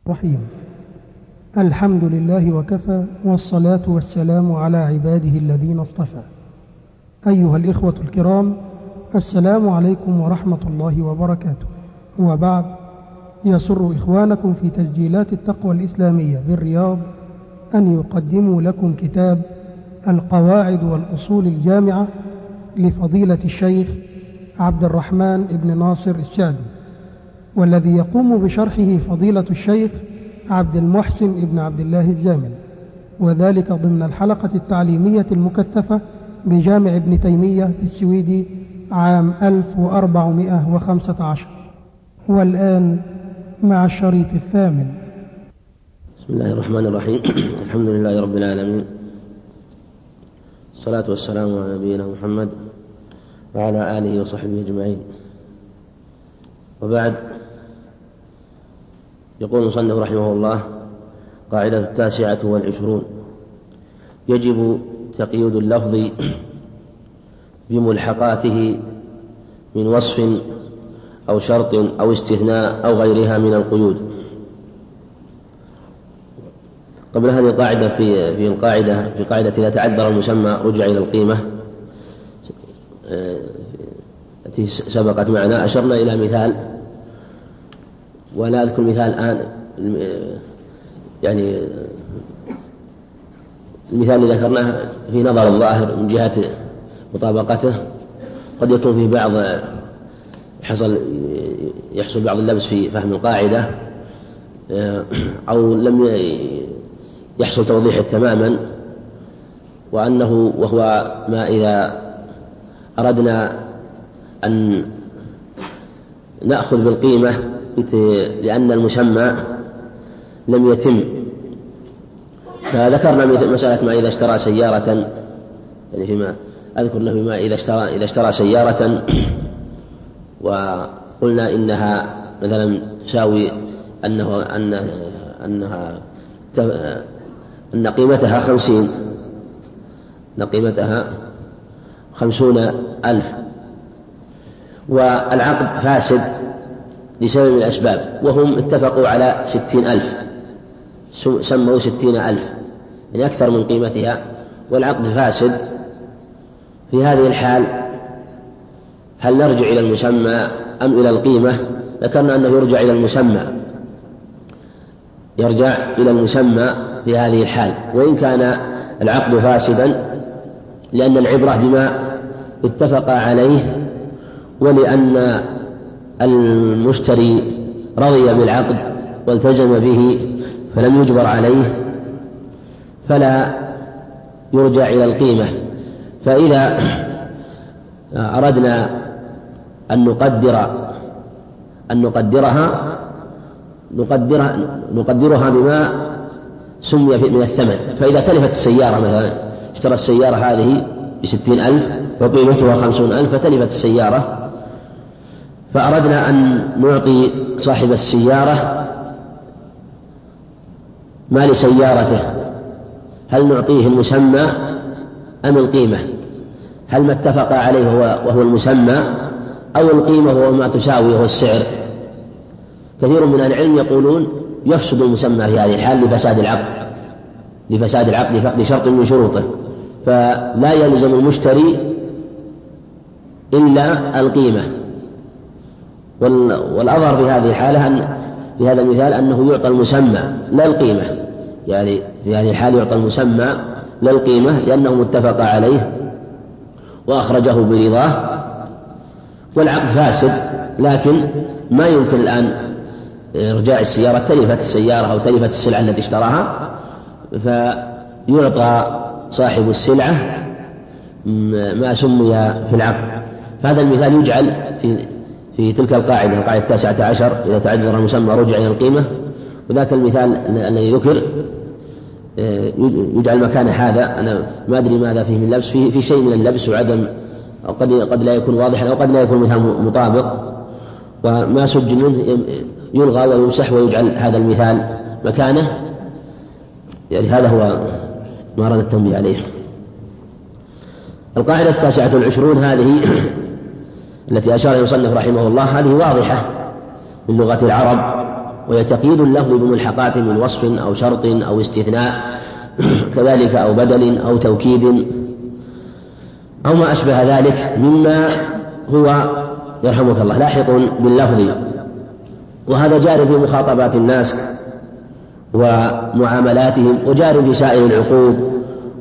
رحيم. الحمد لله وكفى، والصلاة والسلام على عباده الذين اصطفى. أيها الإخوة الكرام، السلام عليكم ورحمة الله وبركاته. وبعد، يسر إخوانكم في تسجيلات التقوى الإسلامية بالرياض أن يقدموا لكم كتاب القواعد والأصول الجامعة لفضيلة الشيخ عبد الرحمن بن ناصر السعدي، والذي يقوم بشرحه فضيلة الشيخ عبد المحسن بن عبد الله الزامل، وذلك ضمن الحلقة التعليمية المكثفة بجامع ابن تيمية بالسويدي عام 1415. والآن مع الشريط الثامن. بسم الله الرحمن الرحيم. الحمد لله رب العالمين، الصلاة والسلام على نبينا محمد وعلى آله وصحبه أجمعين. وبعد، يقول المصنف رحمه الله: قاعدة 29: يجب تقييد اللفظ بملحقاته من وصف أو شرط أو استثناء أو غيرها من القيود. قبل هذه القاعدة في قاعدة إذا تعذر المسمى رجع إلى القيمة التي سبقت معنا، أشرنا إلى مثال، ولا أذكر مثال الآن، يعني المثال اللي ذكرناه في نظر الظاهر من جهة مطابقته قد يكون في بعض يحصل بعض اللبس في فهم القاعدة، أو لم يحصل توضيحه تماما، وهو ما إذا أردنا أن نأخذ بالقيمة لأن المسمى لم يتم. فذكرنا مسألة ما إذا اشترى سيارة، يعني فيما أذكر له ما إذا اشترى سيارة وقلنا إنها مثلا تساوي أن قيمتها 50,000، والعقد فاسد لسبب من الأسباب، وهم اتفقوا على 60,000، سموا 60,000 يعني أكثر من قيمتها، والعقد فاسد. في هذه الحال هل نرجع إلى المسمى أم إلى القيمة؟ ذكرنا أنه يرجع إلى المسمى في هذه الحال، وإن كان العقد فاسدا، لأن العبرة بما اتفق عليه، ولأن المشتري رضي بالعقد والتزم به فلم يجبر عليه، فلا يرجع إلى القيمة. فإذا أردنا أن نقدرها بما سمي من الثمن. فإذا تلفت السيارة، مثلا اشترى السيارة هذه ب60,000 وقيمتها 50,000، فتلفت السيارة، فأردنا أن نعطي صاحب السيارة ما لسيارته، هل نعطيه المسمى أم القيمة؟ هل ما اتفق عليه وهو المسمى، أو القيمة وهو ما تساوي وهو السعر؟ كثير من العلم يقولون يفسد المسمى في هذه الحال لفساد العقد لفقد شرط من شروطه، فلا يلزم المشتري إلا القيمة. والأظهر في هذه الحالة في هذا المثال أنه يعطى المسمى لا القيمة، يعني في هذه الحال يعطى المسمى لا القيمة، لأنه متفق عليه وأخرجه برضاه، والعقد فاسد. لكن ما يمكن الآن إرجاع السيارة، تلفت السيارة أو تلفت السلعة التي اشتراها، فيعطى صاحب السلعة ما سمي في العقد. فهذا المثال يجعل في تلك القاعدة 19: إذا تعذر المسمى رجع إلى القيمة. وذاك المثال الذي ذكر يجعل مكان هذا، أنا ما أدري ماذا فيه من لبس، في شيء من اللبس وعدم، أو قد لا يكون واضحا، أو قد لا يكون مثال مطابق، وما سجل منه يلغى ويمسح ويجعل هذا المثال مكانه. يعني هذا هو ما أراد التنبيه عليه. القاعدة 29 هذه التي أشار المصنف رحمه الله، هذه واضحة من لغة العرب، وهي تقييد اللفظ بملحقات من وصف أو شرط أو استثناء كذلك أو بدل أو توكيد أو ما أشبه ذلك مما هو يرحمك الله لاحق باللفظ. وهذا جار في مخاطبات الناس ومعاملاتهم، وجار في سائر العقود،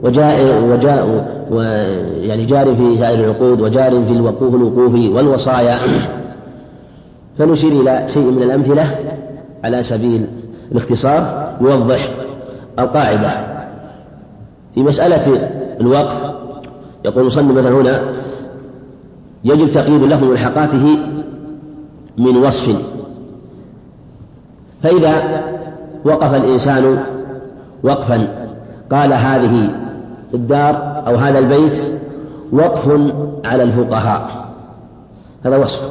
يعني جار في سائر العقود، وجار في الوقوف والوصايا. فنشير إلى شيء من الأمثلة على سبيل الاختصار يوضح القاعدة. في مسألة الوقف يقول المصنف مثلا هنا: يجب تقييد اللفظ ملحقاته من وصف. فإذا وقف الإنسان وقفا قال هذه الدار أو هذا البيت وقف على الفقهاء، هذا وصف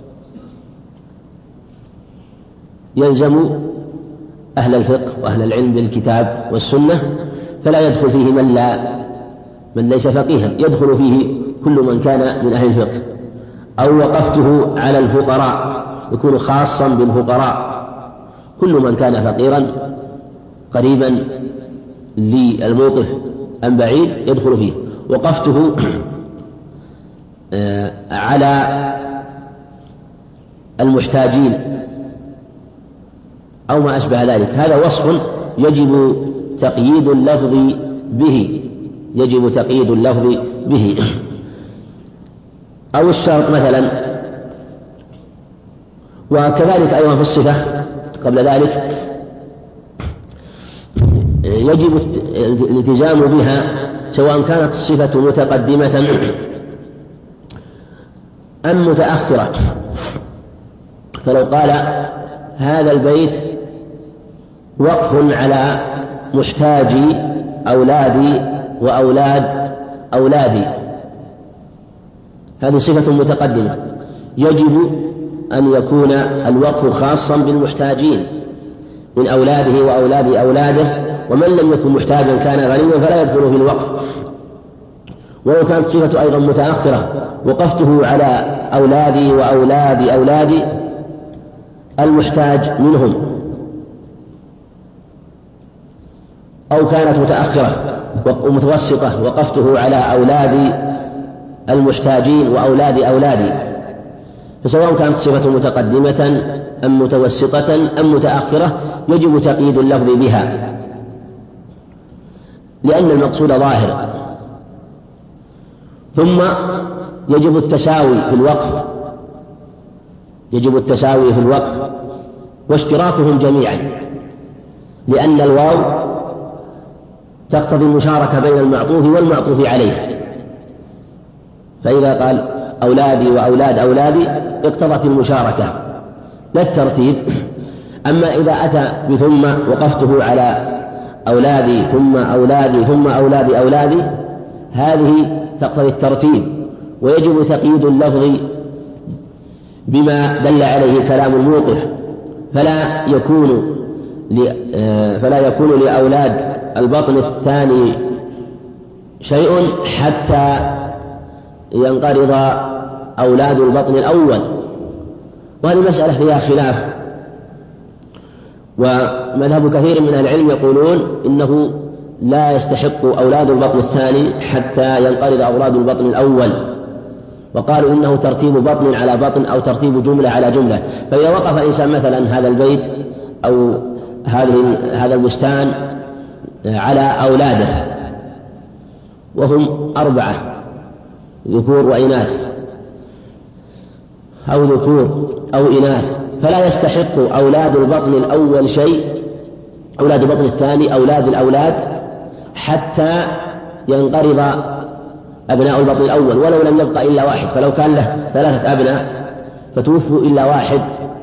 يلزم أهل الفقه وأهل العلم بالكتاب والسنة، فلا يدخل فيه من ليس فقيها، يدخل فيه كل من كان من أهل الفقه. أو وقفته على الفقراء يكون خاصا بالفقراء، كل من كان فقيرا قريبا للموقف أم بعيد يدخل فيه. وقفته على المحتاجين أو ما أشبه ذلك، هذا وصف يجب تقييد اللفظ به، أو الشرط مثلا. وكذلك أيضا في الصفة قبل ذلك يجب الالتزام بها سواء كانت الصفة متقدمة أم متأخرة. فلو قال هذا البيت وقف على محتاجي أولادي وأولاد أولادي، هذه صفة متقدمة، يجب أن يكون الوقف خاصا بالمحتاجين من أولاده وأولاد أولاده، ومن لم يكن محتاجا كان غنيا فلا يدخل في الوقف. ولو كانت صفة أيضا متأخرة وقفته على أولادي وأولاد أولادي المحتاج منهم، أو كانت متأخرة ومتوسطة وقفته على أولاد المحتاجين وأولاد أولادي، فسواء كانت صفة متقدمة أم متوسطة أم متأخرة يجب تقييد اللفظ بها، لأن المقصود ظاهر. ثم يجب التساوي في الوقف واشتراكهم جميعا، لأن الواو تقتضي المشاركة بين المعطوف والمعطوف عليه، فإذا قال أولادي وأولاد أولادي اقتضت المشاركة لا الترتيب. أما إذا أتى بثم وقفته على أولادي ثم أولادي ثم أولادي أولادي هذه تقتضي الترتيب، ويجب تقييد اللفظ بما دل عليه كلام الموقف، فلا يكون لأولاد البطن الثاني شيء حتى ينقرض أولاد البطن الأول. وهذه مسألة فيها خلاف، ومذهب كثير من العلم يقولون إنه لا يستحق أولاد البطن الثاني حتى ينقرض أولاد البطن الأول، وقالوا إنه ترتيب بطن على بطن أو ترتيب جملة على جملة. فإذا وقف إنسان مثلا هذا البيت أو هذا البستان على أولاده وهم 4 ذكور وإناث أو ذكور أو إناث، فلا يستحق أولاد البطن الأول شيء، أولاد البطن الثاني أولاد الأولاد حتى ينقرض أبناء البطن الأول، ولو لم يبقى إلا واحد. فلو كان له 3 أبناء فتوفوا إلا واحد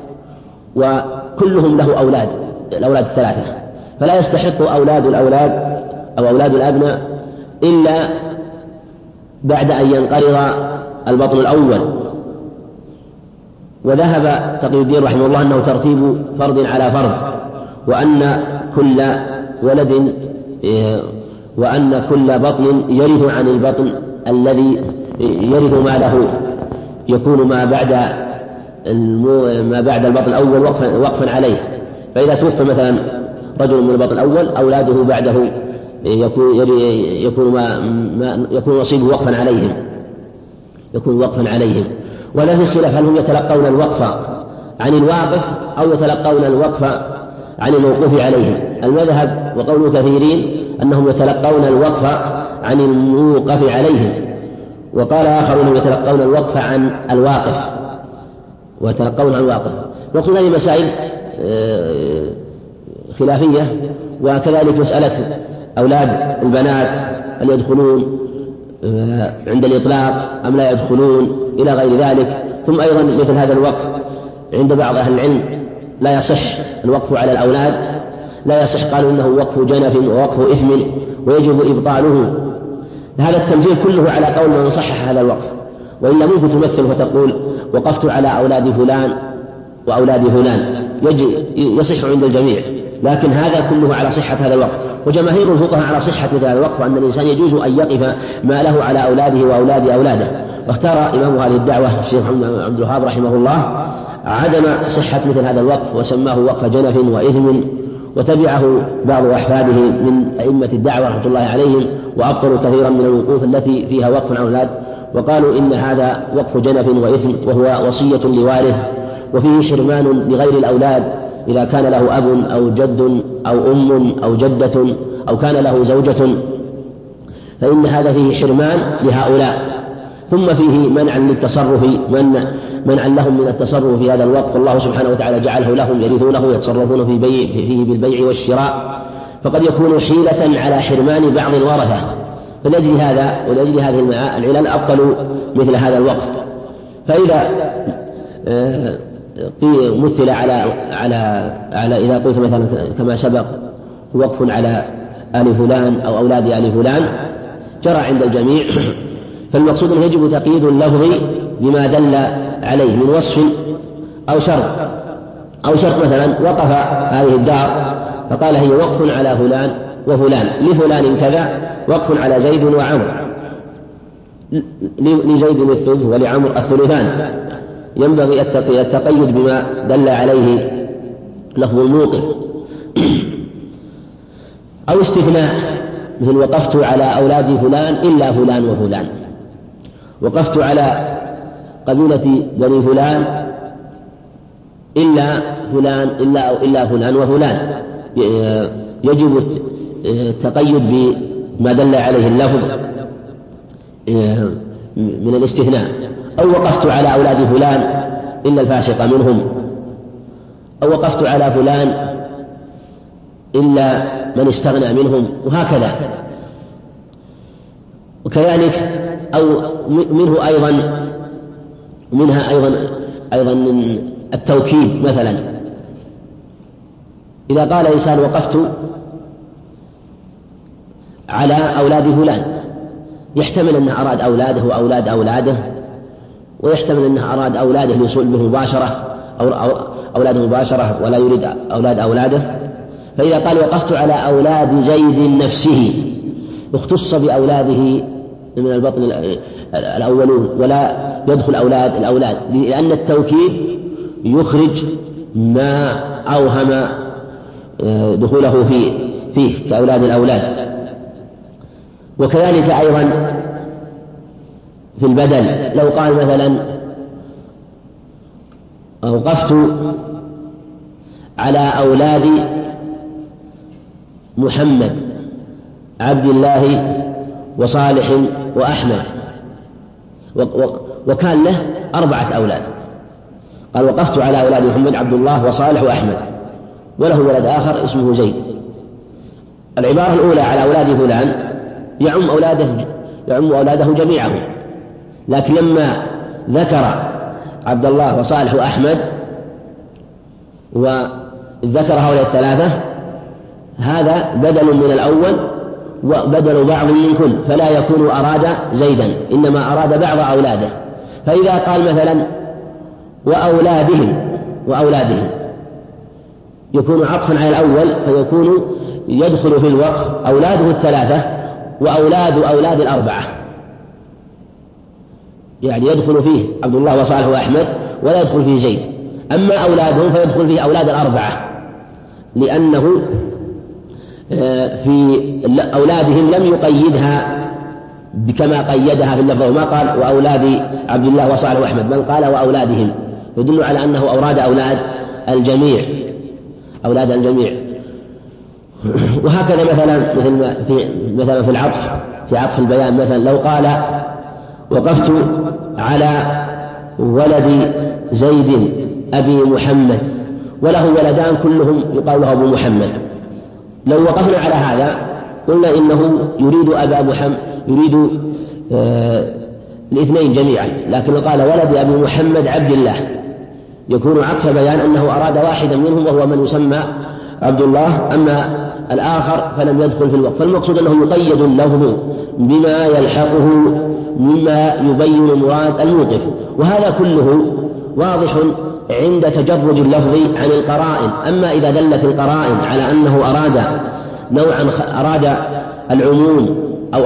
وكلهم له أولاد، الأولاد 3، فلا يستحق أولاد الأولاد أو أولاد الأبناء إلا بعد أن ينقرض البطن الأول. وذهب تقي الدين رحمه الله أنه ترتيب فرد على فرد، وأن كل بطن يرث عن البطن الذي يرث ما له، يكون ما بعد البطن الأول وقفا عليه، فإذا توفى مثلا رجل من البطن الأول أولاده بعده يكون نصيبه وقفا عليهم، يكون وقفا عليهم. ولا في خلاف هل هم يتلقون الوقف عن الواقف أو يتلقون الوقف عن الموقوف عليهم. المذهب وقول كثيرين أنهم يتلقون الوقف عن الموقف عليهم، وقال آخرون يتلقون الوقف عن الواقف ويتلقون عن الواقف. وقلنا هذه مسائل خلافية. وكذلك مسألة أولاد البنات هل يدخلون عند الإطلاق أم لا يدخلون إلى غير ذلك. ثم أيضا مثل هذا الوقف عند بعض أهل العلم لا يصح الوقف على الأولاد، لا يصح، قالوا إنه وقف جنف ووقف إثم ويجب إبطاله. هذا التمثيل كله على قول من صحح هذا الوقف، وإلا ممكن تمثل وتقول وقفت على أولاد فلان وأولاد فلان، يصح عند الجميع، لكن هذا كله على صحة هذا الوقف. وجماهير الفقهاء على صحة هذا الوقف، أن الإنسان يجوز أن يقف ما له على أولاده وأولاد أولاده. واختار إمام هذه الدعوة الشيخ عبد الوهاب رحمه الله عدم صحة مثل هذا الوقف، وسماه وقف جنف وإثم، وتبعه بعض أحفاده من أئمة الدعوة رحمة الله عليهم، وأبطلوا كثيرا من الوقوف التي فيها وقف على الأولاد، وقالوا إن هذا وقف جنف وإثم، وهو وصية لوارث، وفيه حرمان لغير الأولاد إذا كان له أب أو جد أو أم أو جدة أو كان له زوجة، فإن هذا فيه حرمان لهؤلاء. ثم فيه منعا للتصرف، منعا لهم من التصرف في هذا الوقف، والله سبحانه وتعالى جعله لهم يرثونه يتصرفون فيه بالبيع والشراء، فقد يكون حيلة على حرمان بعض الورثة. فلأجل هذا ولأجل هذه العلل أبطلوا مثل هذا الوقف. فإذا مثل على إذا قلت مثلا كما سبق وقف على آل فلان أو أولاد آل فلان جرى عند الجميع، فالمقصود أنه يجب تقييد اللفظ بما دل عليه من وصف أو شرط مثلا وقف هذه الدار فقال هي وقف على فلان وفلان، لفلان كذا، وقف على زيد وعمر، لزيد الثلث ولعمر الثلثان، ينبغي التقيد بما دل عليه لفظ الموقف. أو استثناء مثل وقفت على أولاد فلان إلا فلان وفلان، وقفت على قبيلة بني فلان إلا فلان وفلان، يجب التقيد بما دل عليه اللفظ من الاستثناء. أو وقفت على أولاد فلان إلا الفاسق منهم، أو وقفت على فلان إلا من استغنى منهم، وهكذا. وكذلك أو منها أيضا التوكيد، مثلا إذا قال إنسان وقفت على أولاد فلان، يحتمل أنه أراد أولاده وأولاد أولاده، ويحتمل أنه أراد أولاده ليصل به مباشرة أو أولاده مباشرة ولا يريد أولاد أولاده. فإذا قال وقفت على أولاد زيد نفسه اختص بأولاده من البطن الأولون، ولا يدخل الأولاد، لأن التوكيد يخرج ما أوهم دخوله فيه كأولاد الأولاد. وكذلك أيضا في البدل، لو قال مثلا وقفت على أولاد محمد عبد الله وصالح وأحمد، وكان له 4 أولاد، قال وقفت على أولاد محمد عبد الله وصالح وأحمد، وله ولد آخر اسمه زيد. العبارة الأولى على أولاد فلان يعم أولاده جميعهم، لكن لما ذكر عبد الله وصالح وأحمد وذكر هؤلاء الثلاثة، هذا بدل من الأول وبدل بعض من كل، فلا يكون أراد زيدا، إنما أراد بعض أولاده. فإذا قال مثلا وأولادهم يكون عطفا على الأول، فيكون يدخل في الوقف أولاده 3 وأولاد 4، يعني يدخل فيه عبد الله وصالح وأحمد ولا يدخل فيه زيد. أما أولادهم فيدخل فيه أولاد 4، لأنه في أولادهم لم يقيدها كما قيدها في اللفظ، وما قال وأولاد عبد الله وصالح وأحمد، بل قال وأولادهم، يدل على أنه أوراد أولاد الجميع. وهكذا مثلا في العطف، في عطف البيان، مثلا لو قال وقفت على ولد زيد أبي محمد، وله ولدان كلهم يقال له أبو محمد، لو وقفنا على هذا قلنا إنه يريد أبا محمد، يريد الاثنين جميعا، لكن قال ولد أبي محمد عبد الله، يكون عطف بيان أنه أراد واحدا منهم وهو من يسمى عبد الله، أما الآخر فلم يدخل في الوقف. فالمقصود أنه يقيد اللفظ بما يلحقه مما يبين مراد الموقف، وهذا كله واضح عند تجرد اللفظ عن القرائن. أما إذا دلت القرائن على أنه أراد العموم أو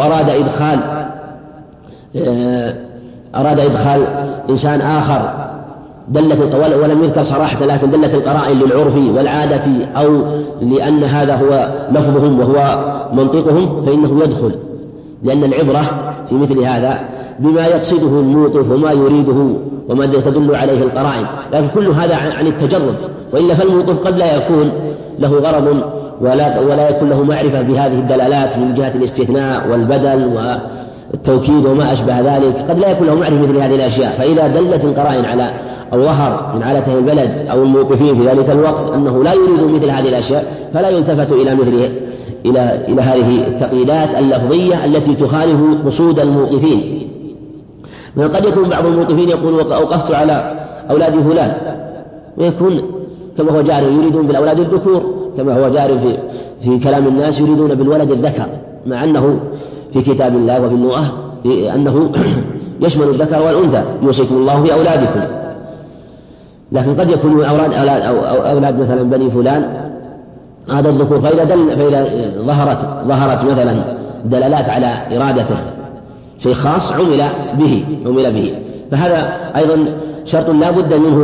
أراد إدخال إنسان آخر، ولم يذكر صراحة، لكن دلت القرائن للعرف والعادة أو لأن هذا هو لفظهم وهو منطقهم، فإنه يدخل، لأن العبرة في مثل هذا بما يقصده الموقف وما يريده وما تدل عليه القرائن، لكن كل هذا عن التجرد، وإلا فالموقف قد لا يكون له غرض ولا يكون له معرفة بهذه الدلالات من جهة الاستثناء والبدل والتوكيد وما أشبه ذلك، قد لا يكون له معرفة مثل هذه الأشياء. فإذا دلت القرائن على أو ظهر من عادة البلد أو الموقفين في ذلك الوقت أنه لا يريد مثل هذه الأشياء، فلا يلتفت إلى هذه التقييدات اللفظية التي تخالف قصود الموقفين. قد يكون بعض الموقفين يقول أوقفت على أولاد فلان، ويكون كما هو جاري يريدون بالأولاد الذكور، كما هو جاري في كلام الناس يريدون بالولد الذكر، مع أنه في كتاب الله وفي النبوة أنه يشمل الذكر والأنثى، يوصيكم الله في أولادكم. لكن قد يكون أولاد مثلا بني فلان هذا الذكور، فإذا ظهرت مثلا دلالات على إرادته شيء خاص عمل به، فهذا أيضا شرط لا بد منه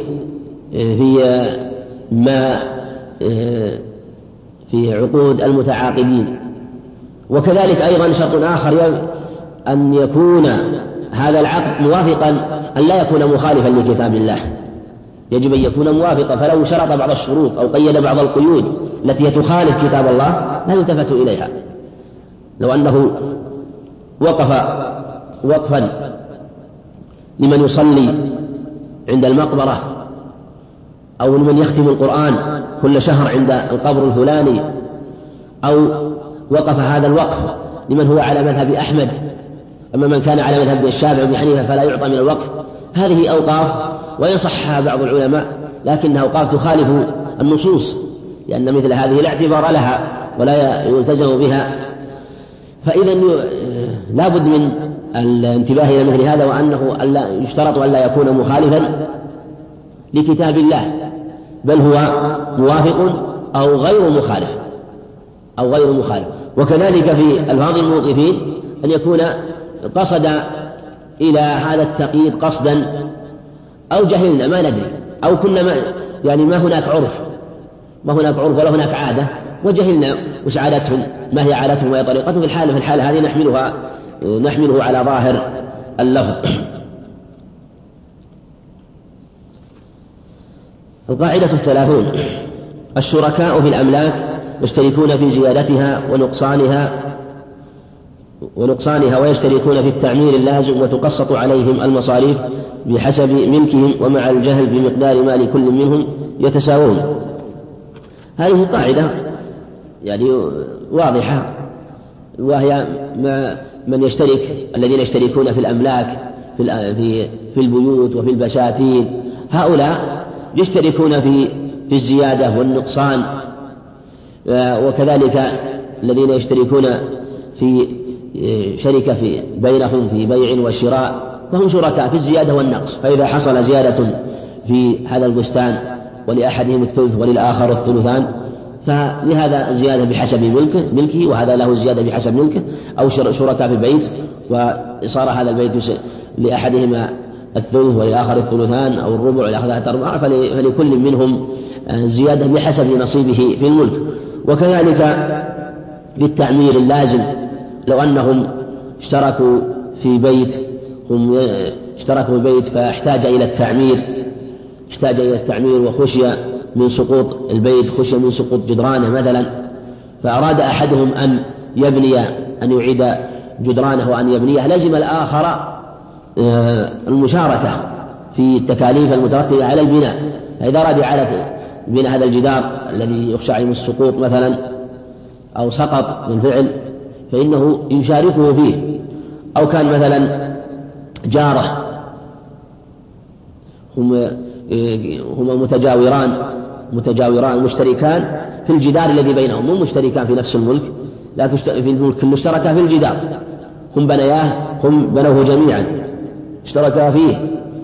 في عقود المتعاقدين. وكذلك أيضا شرط آخر أن يكون هذا العقد موافقا، أن لا يكون مخالفا لكتاب الله، يجب أن يكون موافقا. فلو شرط بعض الشروط أو قيد بعض القيود التي تخالف كتاب الله لا يلتفت إليها. لو أنه وقف وقفا لمن يصلي عند المقبرة، أو لمن يختم القرآن كل شهر عند القبر الفلاني، أو وقف هذا الوقف لمن هو على مذهب أحمد، أما من كان على مذهب الشافعي وابن حنيفة فلا يعطى من الوقف، هذه أوقاف وإن صحها بعض العلماء لكنها أوقاف تخالف النصوص، لأن مثل هذه لا اعتبار لها ولا يلتزم بها. فإذا لا بد من الانتباه إلى مثل هذا، وأنه يشترط أن لا يكون مخالفا لكتاب الله، بل هو موافق أو غير مخالف. وكذلك في ألفاظ الموقفين أن يكون قصد إلى هذا التقييد قصدا أو جهلنا ما ندري، أو كنا ما هناك عرف ولا هناك عادة، وجهلنا وش عادتهم، ما هي عادتهم وهي طريقتهم. في الحالة هذه نحمله على ظاهر اللفظ. القاعدة 30: الشركاء في الأملاك يشتركون في زيادتها ونقصانها ويشتركون في التعمير اللازم، وتقسط عليهم المصاريف بحسب ملكهم، ومع الجهل بمقدار مال كل منهم يتساوون. هذه قاعدة واضحة، وهي من يشترك، الذين يشتركون في الأملاك في البيوت وفي البساتين، هؤلاء يشتركون في الزيادة والنقصان، وكذلك الذين يشتركون في شركة بينهم في بيع وشراء، فهم شركاء في الزيادة والنقص. فإذا حصل زيادة في هذا البستان ولأحدهم الثلث وللآخر الثلثان، فلهذا الزيادة بحسب ملكه، وهذا له الزيادة بحسب ملكه، أو شركاء في البيت وصار هذا البيت لأحدهما الثلث وللآخر الثلثان أو الربع وللآخر 3/4 فلكل منهم زيادة بحسب نصيبه في الملك. وكذلك بالتعمير اللازم، لو أنهم اشتركوا في بيت فاحتاج إلى التعمير وخشي من سقوط البيت، خشي من سقوط جدرانه مثلا، فأراد أحدهم أن يعيد جدرانه وأن يبنيه، لزم الآخر المشاركة في التكاليف المترتبة على البناء. إذا أراد إعادة بناء هذا الجدار الذي يخشى عليه السقوط مثلا أو سقط بالفعل فإنه يشاركه فيه. أو كان مثلا جاره هما متجاوران مشتركان في الجدار الذي بينهم، مو مشتركان في نفس الملك، لكن في الملك المشتركة في الجدار، هم بنوه جميعا اشتركا فيه،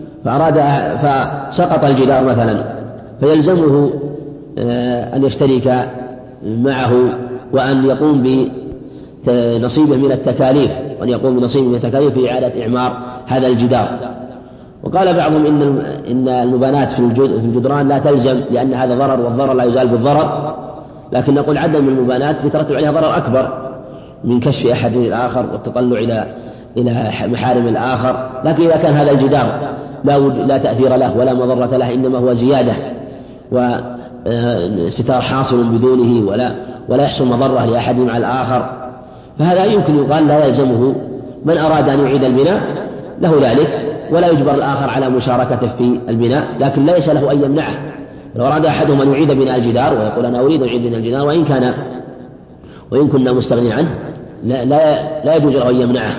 فسقط الجدار مثلا، فيلزمه أن يشترك معه وأن يقوم بنصيبه من التكاليف، في إعادة إعمار هذا الجدار. وقال بعضهم إن المبانات في الجدران لا تلزم، لأن هذا ضرر، والضرر لا يزال بالضرر، لكن نقول عدم المبانات يترتب عليها ضرر أكبر من كشف أحد الآخر والتطلع إلى محارم الآخر. لكن إذا كان هذا الجدار لا تأثير له ولا مضرة له، إنما هو زيادة وستار حاصل بدونه ولا يحصل مضرة لأحد مع الآخر، فهذا يمكن يقال لا يلزمه. من أراد أن يعيد البناء له ذلك، ولا يجبر الآخر على مشاركته في البناء، لكن ليس له أن يمنعه. لو أراد أحدهم أن يعيد بناء الجدار ويقول أنا أريد أن أعيد بناء الجدار وإن كنا مستغني عنه، لا يجوز له أن يمنعه.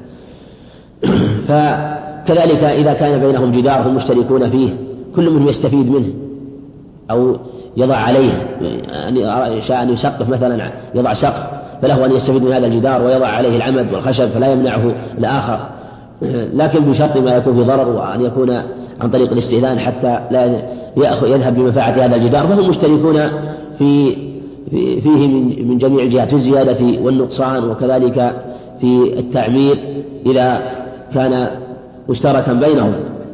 فكذلك إذا كان بينهم جدار هم مشتركون فيه، كل منهم يستفيد منه أو يضع عليه، شاء أن يسقف مثلا يضع سقف، فله أن يستفيد من هذا الجدار ويضع عليه العمد والخشب، فلا يمنعه الآخر، لكن بشرط ما يكون في ضرر، وأن يكون عن طريق الاستئذان حتى لا يذهب بمنفعة هذا الجدار. فهم مشتركون فيه من جميع الجهات، في الزيادة والنقصان، وكذلك في التعمير إذا كان مشتركا بينهم.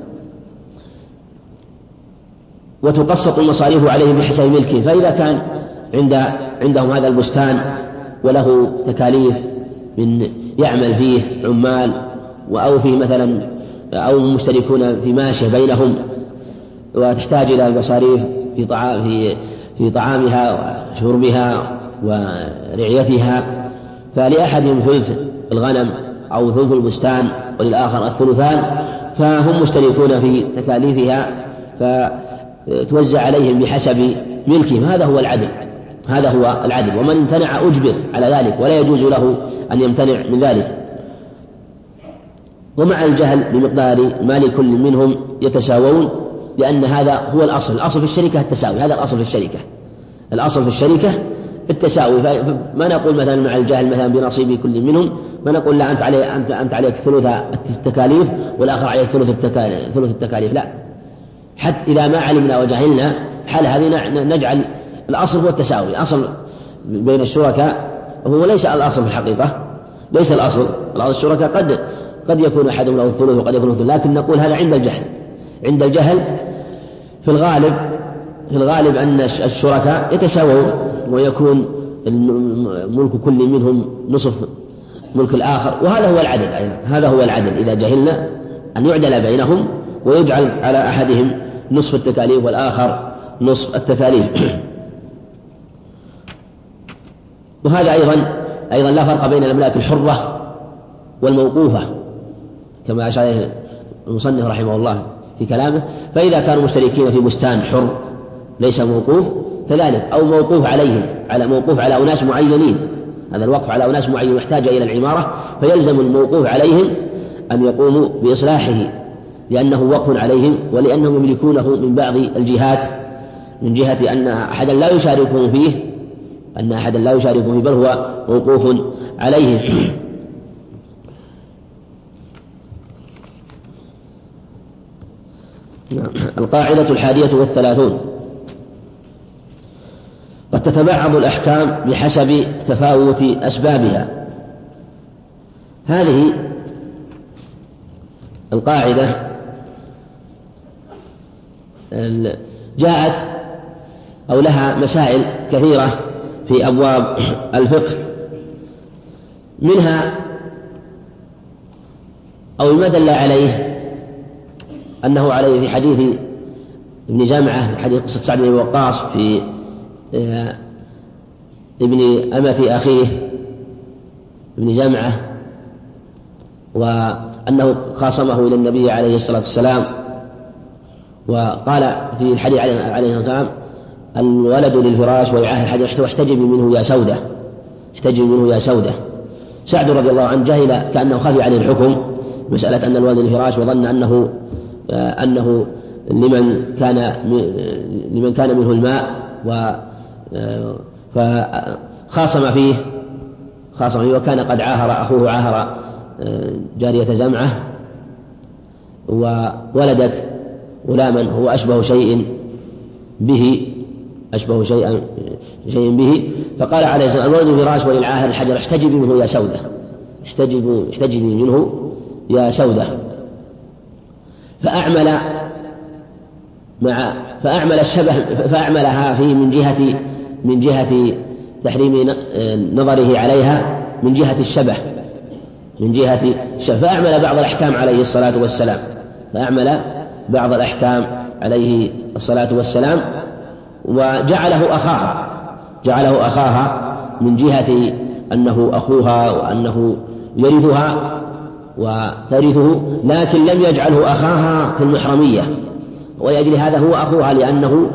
وتقسط المصاريف عليهم بحسب ملكه، فإذا كان عندهم هذا البستان وله تكاليف من يعمل فيه عمال، أو فيه مثلا أو مشتركون في ماشية بينهم وتحتاج إلى المصاريف في طعامها وشربها ورعيتها، فلأحدهم ثلث الغنم أو ثلث البستان وللآخر الثلثان، فهم مشتركون في تكاليفها فتوزع عليهم بحسب ملكهم. هذا هو العدل. ومن امتنع أجبر على ذلك، ولا يجوز له أن يمتنع من ذلك. ومع الجهل بمقدار مال كل منهم يتساوون، لأن هذا هو الأصل في الشركة التساوي. هذا الأصل في الشركة التساوي. فما نقول مثلا مع الجهل مثلا بنصيب كل منهم، ما نقول لا أنت عليك ثلث التكاليف والآخر عليك ثلث التكاليف، لا. حتى إذا ما علمنا وجهلنا حال هذه نجعل الأصل هو التساوي. الأصل بين الشركاء هو ليس الأصل في الحقيقة، ليس الأصل الشركاء قد يكون أحدهم له الثلث وقد يكون الثلث، لكن نقول هذا عند الجهل. في الغالب أن الشركاء يتساوون، ويكون ملك كل منهم نصف ملك الآخر، وهذا هو العدل. إذا جهلنا أن يعدل بينهم ويجعل على أحدهم نصف التكاليف والآخر نصف التكاليف. وهذا أيضا لا فرق بين الأملاك الحرة والموقوفة، كما أشار المصنف رحمه الله في كلامه. فإذا كانوا مشتركين في بستان حر ليس موقوف كذلك، أو موقوف على أناس معينين، هذا الوقف على أناس معينين محتاج إلى العمارة، فيلزم الموقوف عليهم أن يقوموا بإصلاحه، لأنه وقف عليهم، ولأنهم يملكونه من بعض الجهات، من جهة أن أحدا لا يشاركهم فيه، بل هو موقوف عليهم. القاعدة 31. قد تتبعض الأحكام بحسب تفاوت أسبابها. هذه القاعدة جاءت أو لها مسائل كثيرة في أبواب الفقه، منها أو ما دل عليه أنه عليه في حديث ابن جامعة، حديث قصة سعد بن وقاص في ابن أمة أخيه ابن جامعة، وأنه خاصمه إلى النبي عليه الصلاة والسلام، وقال في الحديث عليه الصلاة والسلام: الولد للفراش ويعاه الحجر واحتجبي منه يا سودة، احتجبي منه يا سودة. سعد رضي الله عنه جهل كأنه خفي عليه الحكم مسألة أن الولد للفراش، وظن أنه لمن كان منه الماء، فخاصم فيه وكان قد أخوه عاهر جارية زمعة وولدت غلاما هو أشبه شيء به، فقال عليه الصلاة والسلام: الولد فراش وللعاهر الحجر، احتجبي منه يا سودة، احتجبي منه يا سودة. فأعملها فيه من جهة تحريم نظره عليها، من جهة الشبه، فأعمل بعض الأحكام عليه الصلاة والسلام، وجعله أخاها من جهة أنه أخوها وأنه يرثها وترثه، لكن لم يجعله أخاها في المحرمية، ولأجل هذا هو أخوها لأنه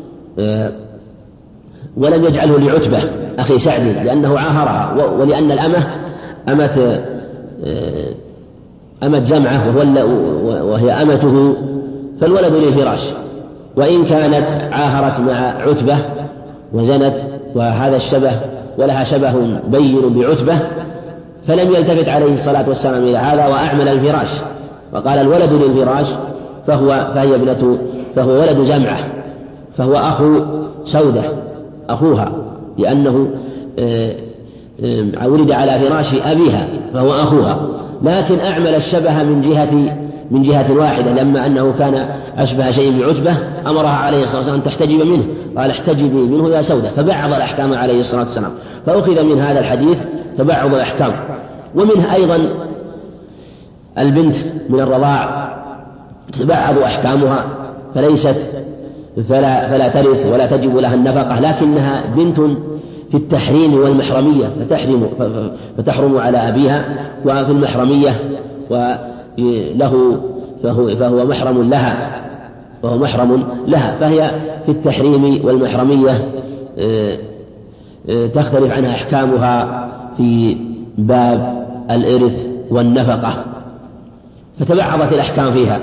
ولم يجعله لعتبة أخي سعد لأنه عاهرها، ولأن الأمة أمة زمعة وهي أمته، فالولد للفراش، وإن كانت عاهرت مع عتبة وزنت وهذا الشبه ولها شبه بين بعتبة، فلم يلتفت عليه الصلاة والسلام إلى هذا وأعمل الفراش، وقال: الولد للفراش فهو ولد زمعة، فهو أخو سودة أخوها، لأنه ولد على فراش أبيها فهو أخوها، لكن أعمل الشبه من جهة واحدة، لما أنه كان أشبه شيء بعتبة أمرها عليه الصلاة والسلام أن تحتجب منه، قال: احتجبي منه يا سودة، فبعض الأحكام عليه الصلاة والسلام. فأخذ من هذا الحديث تبعض الأحكام، ومنها أيضا البنت من الرضاع تبعض أحكامها، فلا ترث ولا تجب لها النفقة، لكنها بنت في التحريم والمحرمية فتحرم على أبيها، وفي المحرمية فهو محرم لها، فهي في التحريم والمحرمية تختلف عنها أحكامها في باب الإرث والنفقة، فتبعضت الأحكام فيها.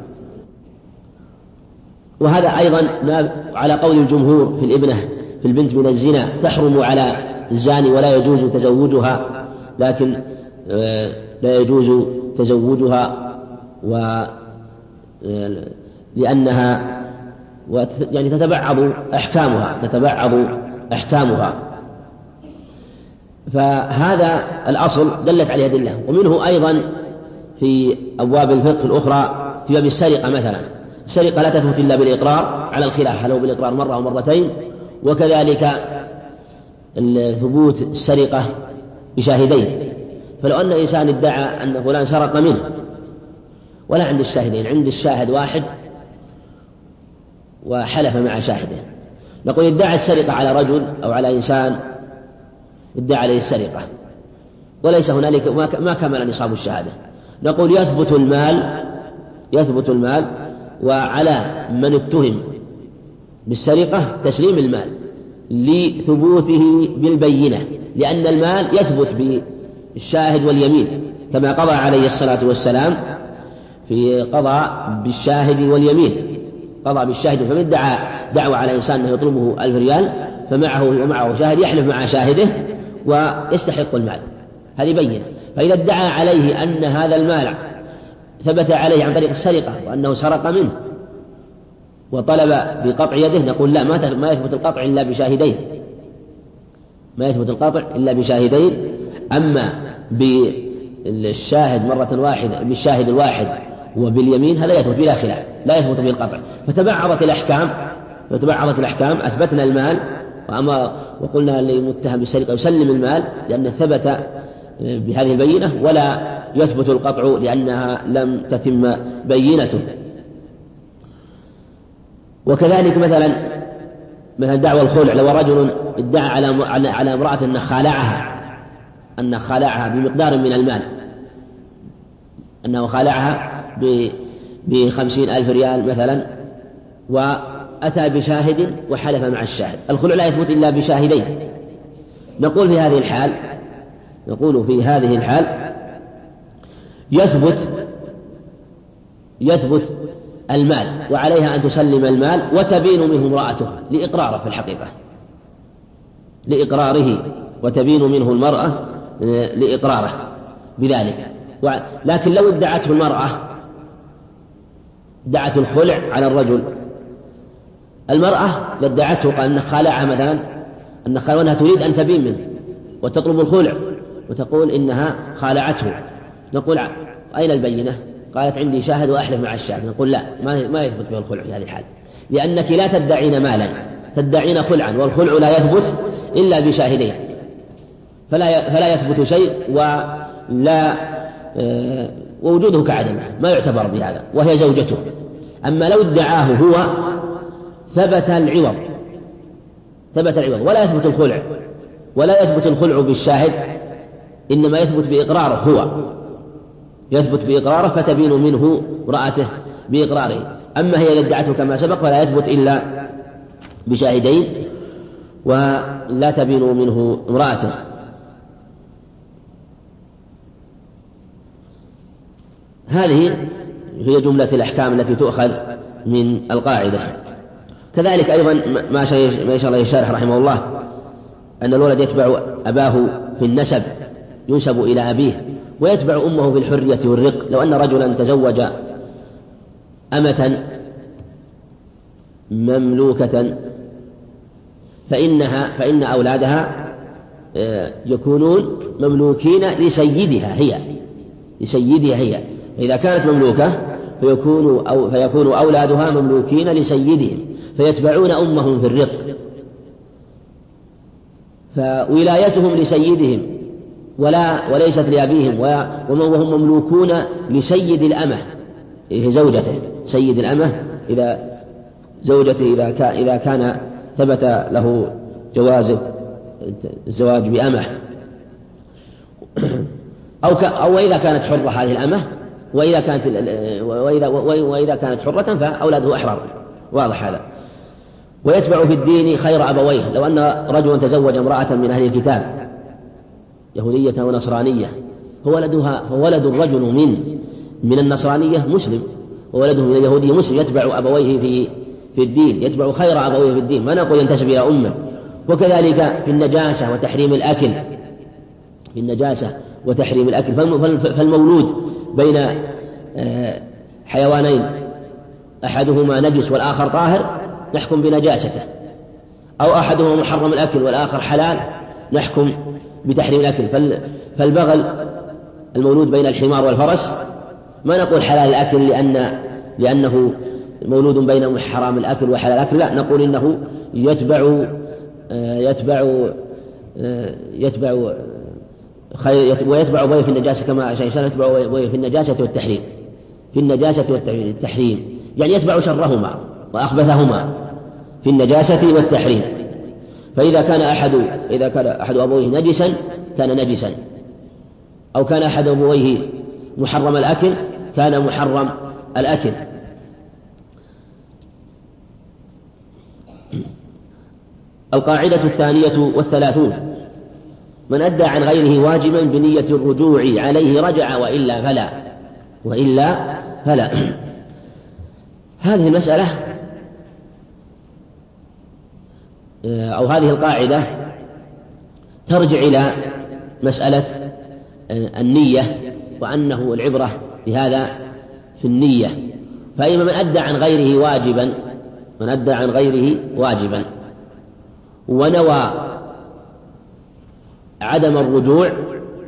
وهذا أيضا على قول الجمهور في الابنة في البنت من الزنا، تحرم على الزاني ولا يجوز تزوجها، لكن لا يجوز تزوجها لأنها يعني تتبعض أحكامها، فهذا الأصل دلت عليه أدلة. ومنه أيضا في أبواب الفقه الأخرى في باب السرقة مثلا، السرقة لا تثبت إلا بالإقرار على الخلاف، هل هو بالإقرار مرة أو مرتين، وكذلك ثبوت السرقة بشاهدين. فلو أن إنسان ادعى أن فلان سرق منه ولا عند الشاهدين، عند الشاهد واحد وحلف مع شاهده، نقول ادعى السرقة على رجل أو على إنسان ادعى عليه السرقة وليس هنالك ما كمل نصاب الشهادة، نقول يثبت المال وعلى من اتهم بالسرقة تسليم المال لثبوته بالبينة، لأن المال يثبت بالشاهد واليمين، كما قضى عليه الصلاة والسلام في قضى بالشاهد واليمين، قضى بالشاهد، فمن دعوى على إنسان أنه يطلبه 1000 ريال ومعه شاهد يحلف مع شاهده ويستحق المال، هذه بينة. فإذا ادعى عليه أن هذا المال ثبت عليه عن طريق السرقة وأنه سرق منه وطلب بقطع يده، نقول لا، ما يثبت القطع إلا بشاهدين، أما بالشاهد مرة واحدة بالشاهد الواحد وباليمين هذا يثبت بلا خلاف. لا يثبت به القطع. فتبعضت الأحكام أثبتنا المال وقلنا للمتهم بالسرقة يسلم المال لأنه ثبت بهذه البينة، ولا يثبت القطع لأنها لم تتم بينته. وكذلك مثلا دعوى الخلع، لو رجل ادعى على امرأة أن خالعها بمقدار من المال، أنه خالعها ب50,000 ريال مثلا، وأتى بشاهد وحلف مع الشاهد، الخلع لا يثبت إلا بشاهدين. نقول في هذه الحال يثبت المال، وعليها أن تسلم المال وتبين منه امرأته لإقراره في الحقيقة، لإقراره، وتبين منه المرأة لإقراره بذلك. لكن لو ادعته المرأة، ادعت الخلع على الرجل، المرأة ادعته قال أن خالعها مثلا، وأنها تريد أن تبين منه وتطلب الخلع وتقول إنها خالعته، نقول أين البينة؟ قالت عندي شاهد وأحلف مع الشاهد. نقول لا، ما يثبت به الخلع في هذه الحال، لأنك لا تدعين مالا، تدعين خلعا، والخلع لا يثبت إلا بشاهدين، فلا يثبت شيء ووجوده كعدمه، ما يعتبر بهذا، وهي زوجته. أما لو ادعاه هو ثبت العوض، ولا يثبت الخلع بالشاهد، إنما يثبت بإقراره يثبت بإقراره، فتبين منه امرأته بإقراره. أما هي ادعته كما سبق فلا يثبت إلا بشاهدين، ولا تبين منه امرأته. هذه هي جملة الأحكام التي تؤخذ من القاعدة. كذلك أيضا ما شاء الله الشارح رحمه الله أن الولد يتبع أباه في النسب، ينسب إلى أبيه، ويتبع أمه في الحرية والرق. لو أن رجلا تزوج أمة مملوكة فإن أولادها يكونون مملوكين لسيدها هي. إذا كانت مملوكة فيكون أولادها مملوكين لسيدهم، فيتبعون أمهم في الرق، فولايتهم لسيدهم وليست لأبيهم، وهم مملوكون لسيد الأمة، زوجته، سيد الأمة إذا كان ثبت له جواز الزواج بأمة، أو إذا كانت حرة هذه الأمة، وإذا كانت حرة فأولاده أحرار، واضح هذا. ويتبع في الدين خير أبويه. لو أن رجلا تزوج امرأة من أهل الكتاب يهودية ونصرانية، فولد الرجل من النصرانية مسلم، وولده من اليهودية مسلم، يتبع أبويه في الدين، يتبع خير أبويه في الدين، ما نقول ينتسب إلى أمه. وكذلك في النجاسة وتحريم الأكل، فالمولود بين حيوانين أحدهما نجس والآخر طاهر نحكم بنجاسته، أو أحدهما محرم الأكل والآخر حلال نحكم بتحريم الأكل. فالبغل المولود بين الحمار والفرس ما نقول حلال الأكل لأنه مولود بين حرام الأكل وحلال الأكل، لا، نقول إنه ويتبع أبويه في النجاسة، كما يتبع أبويه في النجاسة والتحريم، التحريم يعني يتبع شرهما وأخبثهما في النجاسة والتحريم. فإذا كان أحد أبويه نجسا كان نجسا، أو كان أحد أبويه محرم الأكل كان محرم الأكل. القاعدة 32: من أدى عن غيره واجبا بنية الرجوع عليه رجع، وإلا فلا. هذه المسألة أو هذه القاعدة ترجع إلى مسألة النية، وأنه العبرة بهذا في النية. فإما من أدى عن غيره واجبا ونوى عدم الرجوع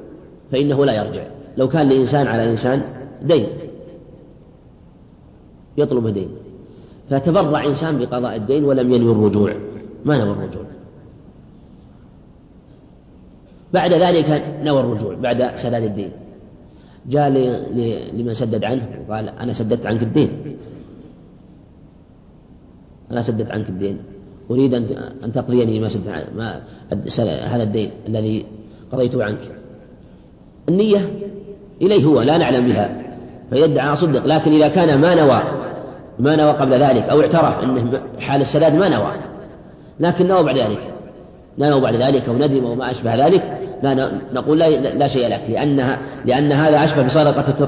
فإنه لا يرجع. لو كان لإنسان على إنسان دين يطلب دين، فتبرع إنسان بقضاء الدين ولم ينوي الرجوع، ما نوى الرجوع، بعد ذلك نوى الرجوع بعد سداد الدين، جاء لمن سدد عنه وقال أنا سددت عنك الدين، أنا سددت عنك الدين، أريد أن تقضيني ما هذا الدين الذي قضيته عنك. النية إليه هو لا نعلم بها فيدعى صدق، لكن إذا كان ما نوى قبل ذلك أو اعترف أنه حال السداد ما نوى، لكن نوى بعد ذلك أو ندم وما أشبه ذلك، لا نقول لا شيء لك، لأن هذا أشبه بصدقة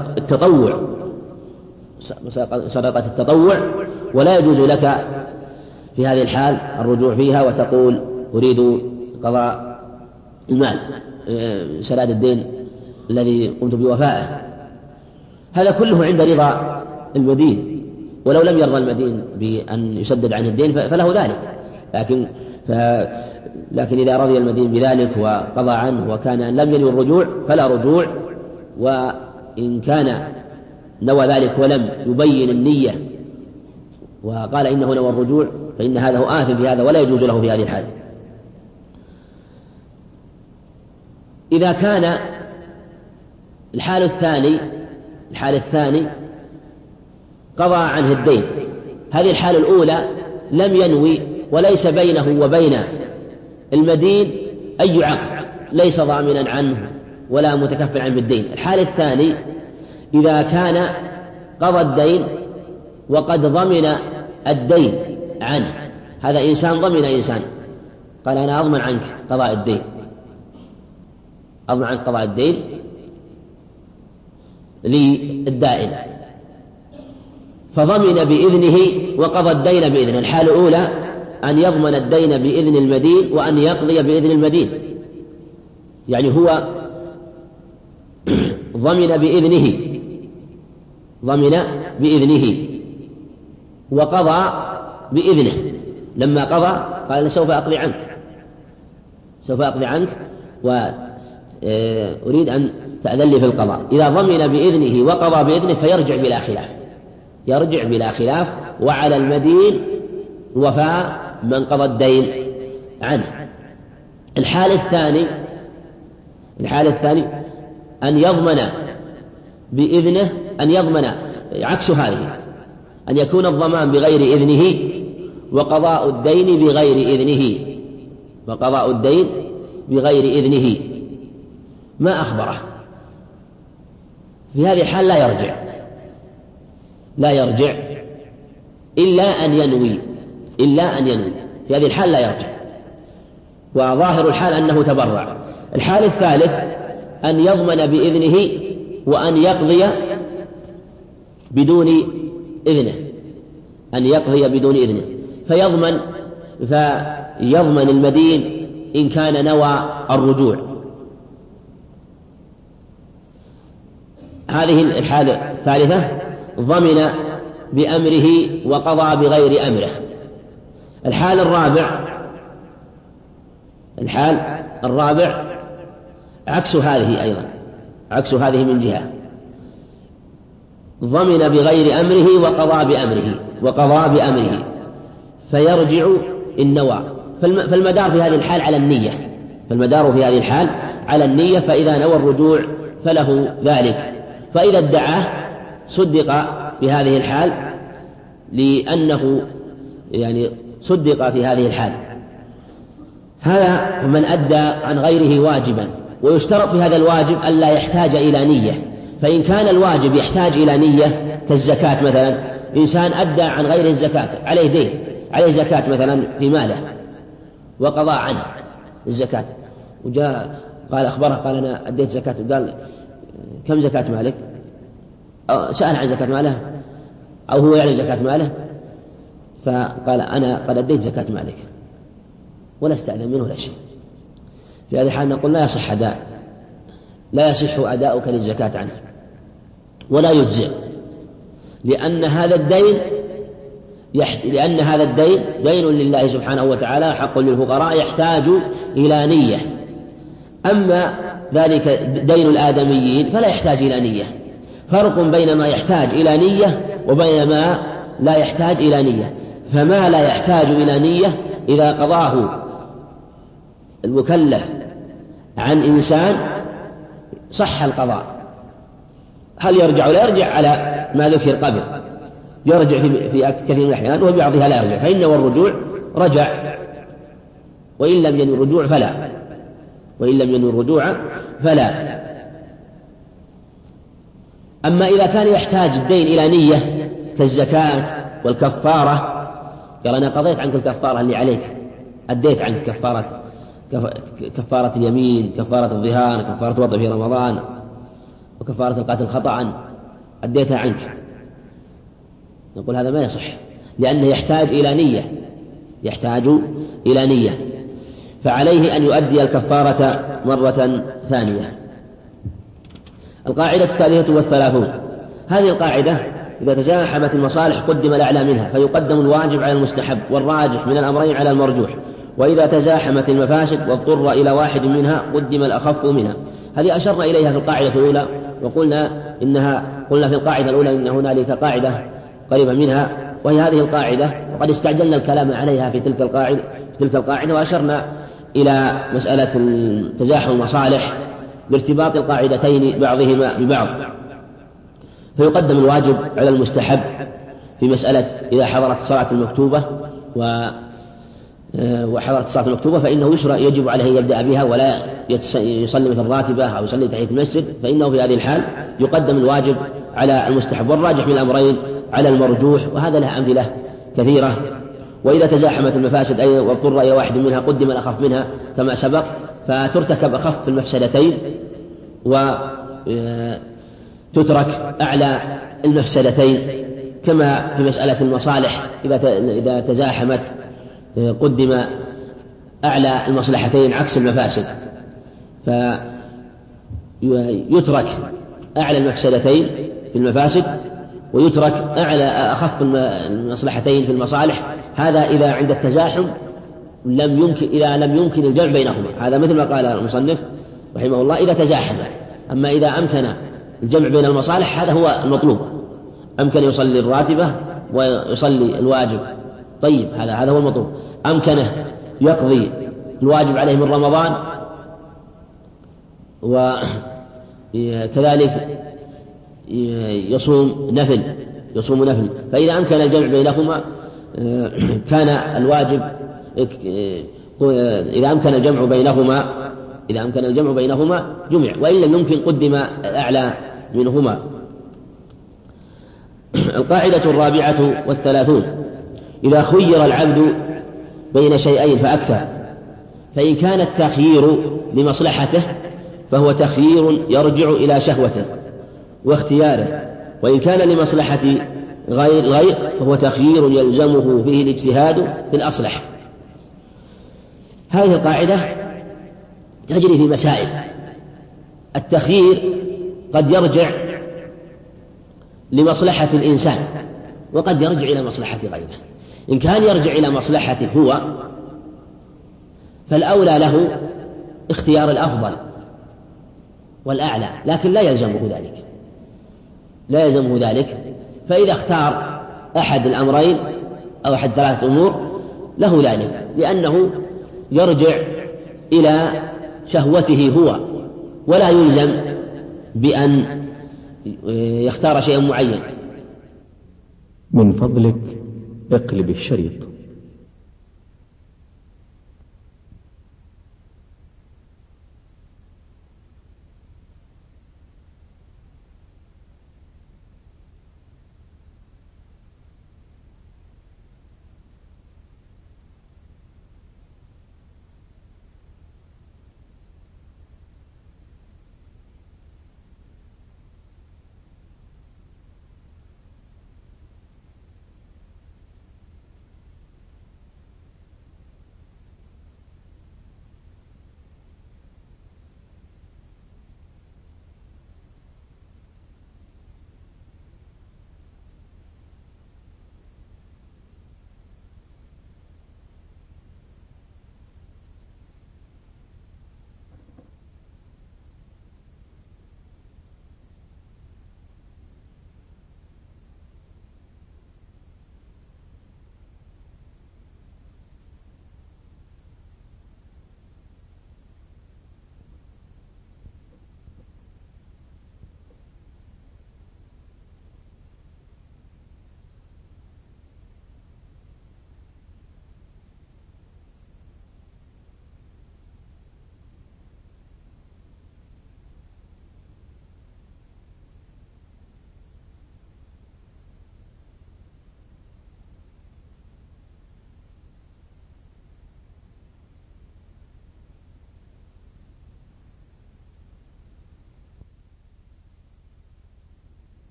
التطوع، ولا يجوز لك في هذه الحال الرجوع فيها وتقول أريد قضاء المال سداد الدين الذي قمت بوفائه. هذا كله عند رضا المدين، ولو لم يرضى المدين بأن يسدد عنه الدين فله ذلك، لكن إذا رضي المدين بذلك وقضى عنه وكان لم ينوي الرجوع فلا رجوع، وإن كان نوى ذلك ولم يبين النية وقال إنه نوى الرجوع فإن هذا هو آثم في هذا ولا يجوز له في هذه الحال. إذا كان الحال الثاني قضى عنه الدين، هذه الحالة الأولى لم ينوي وليس بينه وبين المدين أي عقد، ليس ضامنا عنه ولا متكفل عنه بالدين. الحال الثاني إذا كان قضى الدين وقد ضمن الدين عنه، هذا إنسان ضمن إنسان قال أنا أضمن عنك قضاء الدين، أضمن عنك قضاء الدين للدائن، فضمن بإذنه وقضى الدين بإذنه. الحالة الأولى أن يضمن الدين بإذن المدين وأن يقضي بإذن المدين، يعني هو ضمن بإذنه وقضى بإذنه، لما قضى قال سوف أقضي عنك وأريد أن تأذن لي في القضاء. إذا ضمن بإذنه وقضى بإذنه فيرجع بلا خلاف، وعلى المدين وفاء من قضى الدين عنه. الحال الثاني أن يضمن بإذنه، أن يضمن عكس هذه، أن يكون الضمان بغير إذنه وقضاء الدين بغير إذنه ما أخبره، في هذه الحال لا يرجع إلا أن ينوي، في هذه الحال لا يرجع، وظاهر الحال أنه تبرع. الحال الثالث أن يضمن بإذنه وأن يقضي بدون إذنه، فيضمن المدين إن كان نوى الرجوع. هذه الحالة الثالثة ضمن بأمره وقضى بغير أمره. الحال الرابع عكس هذه أيضا، عكس هذه من جهة، ضمن بغير أمره وقضى بأمره فيرجع النوى. فالمدار في هذه الحال على النية، فإذا نوى الرجوع فله ذلك، فإذا ادعاه صدق بهذه الحال لأنه يعني صدق في هذه الحال. هذا من أدى عن غيره واجبا، ويشترط في هذا الواجب ألا يحتاج إلى نية، فإن كان الواجب يحتاج إلى نية كالزكاة مثلا، إنسان أدى عن غيره الزكاة، عليه دين، عليه زكاة مثلا في ماله وقضى عنه الزكاة، وجاء قال أخبره قال أنا أديت زكاة، قال كم زكاة مالك؟ سأل عن زكاة ماله أو هو يعني زكاة ماله، فقال أنا قد أديت زكاة مالك ولا استأذن منه ولا شيء. في هذه الحال نقول لا يصح أداؤك للزكاة عنه ولا يجزئ، لأن هذا الدين دين لله سبحانه وتعالى، حق للفقراء، يحتاج إلى نية. أما ذلك دين الآدميين فلا يحتاج إلى نية. فرق بين ما يحتاج إلى نية وبين ما لا يحتاج إلى نية. فما لا يحتاج إلى نية إذا قضاه المكلف عن إنسان صح القضاء. هل يرجع ولا يرجع على ما ذكر قبل؟ يرجع في كثير من الأحيان وفي بعضها لا يرجع، فإن والرجوع رجع، وإن لم ينوي الرجوع فلا. أما إذا كان يحتاج الدين إلى نية كالزكاة والكفارة، قال أنا قضيت عنك الكفارة اللي عليك، أديت عنك كفارة اليمين، كفارة الظهار، كفارة وضع في رمضان، وكفارة القتل خطأ، أديتها عنك، نقول هذا ما يصح، لأنه يحتاج إلى نية، فعليه أن يؤدي الكفارة مرة ثانية. القاعدة 33. هذه القاعدة إذا تزاحمت المصالح قدم الأعلى منها، فيقدم الواجب على المستحب والراجح من الأمرين على المرجوح. وإذا تزاحمت المفاسد واضطر إلى واحد منها قدم الأخف منها. هذه أشرنا إليها في القاعدة الأولى، وقلنا قلنا في القاعدة الأولى إن هنالك قاعدة قريبة منها، وهي هذه القاعدة، وقد استعجلنا الكلام عليها في تلك القاعدة، وأشرنا إلى مسألة تزاحم المصالح بارتباط القاعدتين بعضهما ببعض. فيقدم الواجب على المستحب في مسألة إذا حضرت الصلاة المكتوبة وحضرت الصلاة المكتوبة فإنه يجب عليه أن يبدأ بها ولا يصلي مثل الراتبة أو يصلي تحية المسجد، فإنه في هذه الحال يقدم الواجب على المستحب، والراجح من الأمرين على المرجوح، وهذا له أمثلة كثيرة. وإذا تزاحمت المفاسد واضطر إلى واحد منها قدم الأخف منها كما سبق، فترتكب أخف المفسدتين وتترك أعلى المفسدتين، كما في مسألة المصالح إذا تزاحمت قدم أعلى المصلحتين عكس المفاسد، فيترك أعلى المفسدتين في المفاسد ويترك أعلى أخف المصلحتين في المصالح. هذا إذا عند التزاحم إذا لم يمكن الجمع بينهما، هذا مثل ما قال المصنف رحمه الله إذا تزاحمت. أما إذا أمكن الجمع بين المصالح هذا هو المطلوب، أمكن يصلي الراتبة ويصلي الواجب، طيب هذا هو المطلوب. أمكنه يقضي الواجب عليه من رمضان وكذلك يصوم نفل، فإذا أمكن الجمع بينهما كان الواجب، إذا أمكن الجمع بينهما جمع، وإن لم يمكن قدم الأعلى منهما. القاعدة 34. إذا خير العبد بين شيئين فأكثر، فإن كان التخيير لمصلحته فهو تخيير يرجع إلى شهوته واختياره، وإن كان لمصلحة غير فهو تخيير يلزمه فيه الاجتهاد في الأصلح. هذه القاعدة تجري في مسائل. التخيير قد يرجع لمصلحة الإنسان وقد يرجع إلى مصلحة غيره. إن كان يرجع إلى مصلحته هو فالأولى له اختيار الأفضل والأعلى، لكن لا يلزمه ذلك، فإذا اختار أحد الأمرين أو أحد 3 أمور له ذلك، لأنه يرجع إلى شهوته هو، ولا يلزم بأن يختار شيئا معين. من فضلك اقلب الشريط.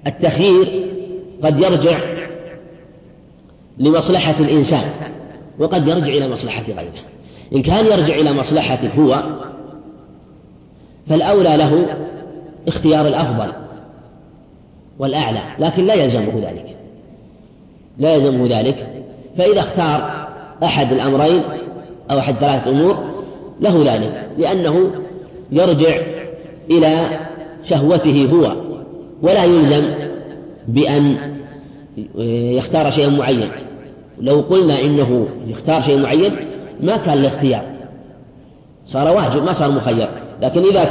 التخيير قد يرجع لمصلحة الإنسان وقد يرجع إلى مصلحة غيره. إن كان يرجع إلى مصلحته هو فالأولى له اختيار الأفضل والأعلى، لكن لا يلزمه ذلك. فإذا اختار أحد الأمرين أو أحد ثلاثة أمور له ذلك، لأنه يرجع إلى شهوته هو، ولا يلزم بأن يختار شيئا معين. لو قلنا إنه يختار شيء معين ما كان الاختيار، صار واجب ما صار مخير. لكن إذا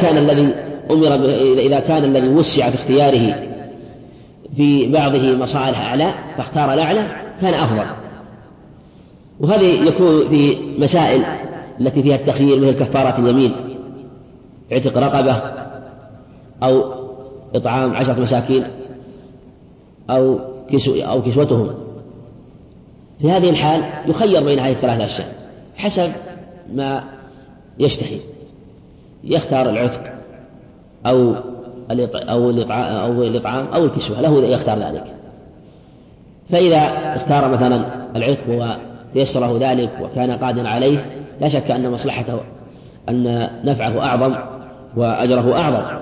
كان الذي وسع في اختياره في بعضه مصالح أعلى فاختار الأعلى كان أفضل. وهذه يكون في مسائل التي فيها التخيير، مثل كفارة اليمين، اعتق رقبة، أو إطعام 10 مساكين، أو كسوتهم. في هذه الحال يخير بين هذه الثلاث أشياء حسب ما يشتهي، يختار العتق أو الإطعام أو الكسوة، له يختار ذلك. فإذا اختار مثلا العتق وتيسره ذلك وكان قادرا عليه، لا شك أن مصلحته أن نفعه أعظم وأجره أعظم.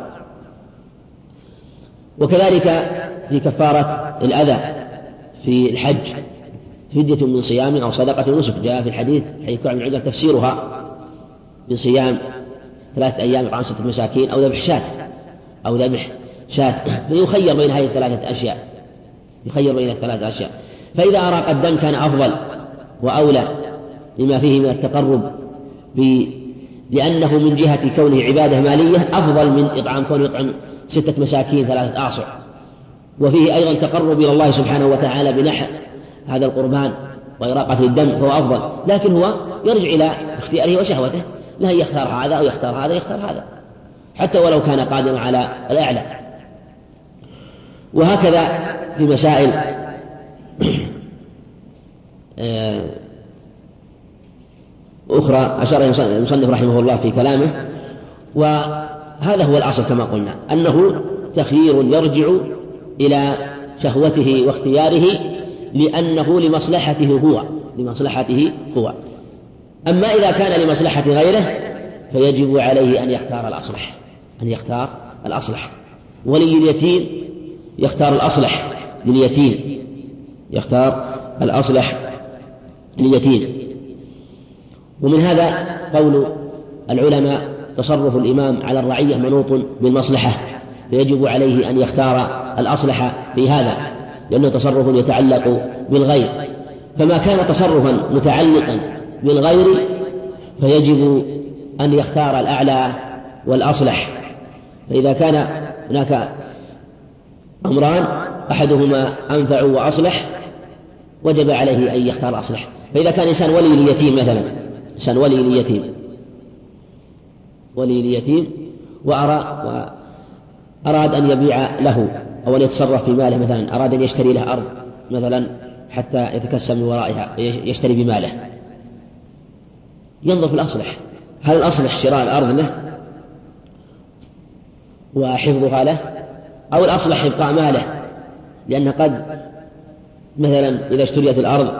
وكذلك في كفارة الأذى في الحج فدية من صيام أو صدقة ونسك، جاء في الحديث حديث كعب بن عجرة تفسيرها بصيام 3 أيام إطعام 6 مساكين أو ذبح شاة. فيخير بين هذه الثلاثة أشياء. فإذا أراق الدم كان أفضل وأولى لما فيه من التقرب لأنه من جهة كونه عبادة مالية أفضل من كونه يطعم 6 مساكين 3 أعصر، وفيه أيضا تقرب إلى الله سبحانه وتعالى بنحر هذا القربان وإراقة الدم، فهو أفضل. لكن هو يرجع إلى اختياره وشهوته، لا يختار هذا أو يختار هذا حتى ولو كان قادرا على الأعلى. وهكذا في مسائل أخرى أشار المصنف رحمه الله في كلامه. وهذا هو الأصل كما قلنا، أنه تخيير يرجع إلى شهوته واختياره لأنه لمصلحته هو. أما إذا كان لمصلحة غيره فيجب عليه أن يختار الأصلح. ولي اليتيم يختار الأصلح لليتيم. ومن هذا قول العلماء: تصرف الإمام على الرعية منوط بالمصلحة، فيجب عليه أن يختار الأصلح في هذا، لأنه تصرف يتعلق بالغير. فما كان تصرفا متعلقا بالغير فيجب أن يختار الأعلى والأصلح. فإذا كان هناك أمران أحدهما أنفع وأصلح وجب عليه أن يختار الأصلح. فإذا كان إنسان ولي ليتيم وأراد أن يبيع له أو أن يتصرف في ماله، مثلا أراد أن يشتري له أرض مثلا حتى يتكسب من ورائها، يشتري بماله، ينظر في الأصلح: هل الأصلح شراء الأرض له وحفظها له، أو الأصلح إبقاء ماله؟ لأن قد مثلا إذا اشتريت الأرض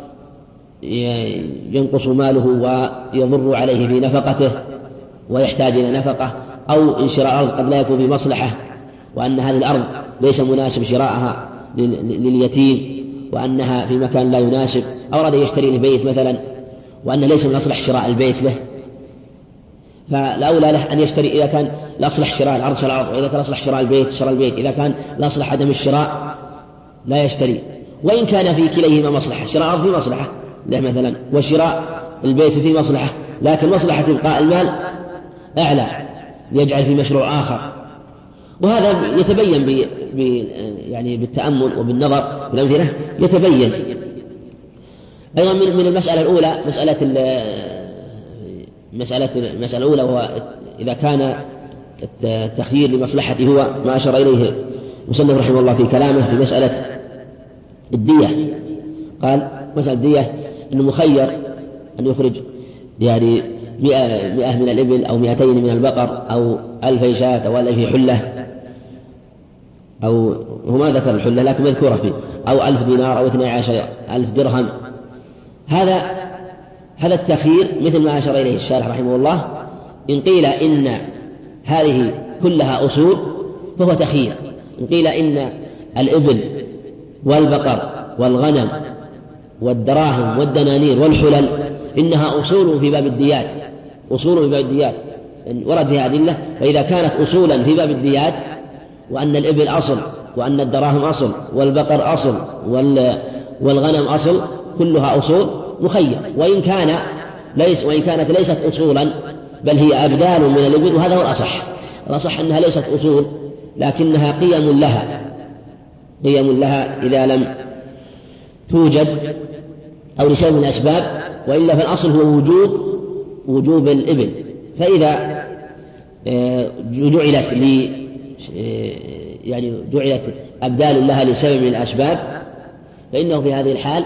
ينقص ماله ويضر عليه في نفقته ويحتاج إلى نفقة، أو إن شراء الأرض قد لا يكون بمصلحة، وأن هذه الأرض ليس مناسب شراءها لليتيم، وأنها في مكان لا يناسب، أو أراد يشتري البيت مثلا وأن ليس من أصلح شراء البيت له، فالأولى له أن يشتري. إذا كان الأصلح شراء الأرض شراء الأرض، وإذا كان الأصلح شراء البيت شراء البيت، إذا كان الأصلح عدم الشراء لا يشتري. وإن كان في كليهما مصلحة، شراء الأرض في مصلحة له مثلا وشراء البيت في مصلحة، لكن مصلحة إبقاء المال أعلى، يجعل في مشروع آخر. وهذا يتبين يعني بالتأمل وبالنظر في الأمثلة يتبين. أيضا من المسألة الأولى المسألة الأولى، وهو إذا كان التخيير لمصلحته هو ما أشار إليه المصنف رحمه الله في كلامه في مسألة الدية. قال مسألة الدية أنه مخير أن يخرج يعني 100 من الإبل أو 200 من البقر أو 1000 شاة أو 1000 حلة، أو هو ما ذكر الحلة لكن مذكورة فيه، أو 1000 دينار أو 12,000 درهم. هذا التخيير مثل ما أشار إليه الشارح رحمه الله. إن قيل إن هذه كلها أصول فهو تخيير. إن قيل إن الإبل والبقر والغنم والدراهم والدنانير والحلل إنها أصول في باب الديات، أصول في باب الديات ورد فيها أدلة. فإذا كانت أصولا في باب الديات، وأن الإبل أصل، وأن الدراهم أصل، والبقر أصل، والغنم أصل، كلها أصول مخير. وإن كانت ليست أصولا بل هي أبدال من الإبل، وهذا هو الأصح أنها ليست أصول لكنها قيم لها إذا لم توجد أو لشيء من الأسباب، وإلا فالأصل هو وجوب الإبل. فإذا جعلت أبدال لها لسبب من الأسباب، فإنه في هذه الحال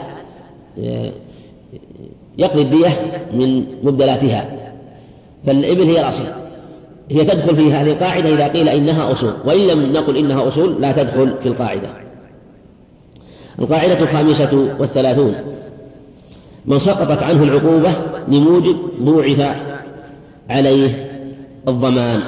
يقضي الدية من مبدلاتها. فالإبل هي الأصل، هي تدخل في هذه القاعدة إذا قيل إنها أصول، وإن لم نقل إنها أصول لا تدخل في القاعدة. القاعدة 35: من سقطت عنه العقوبة لموجب بوعث عليه الضمان.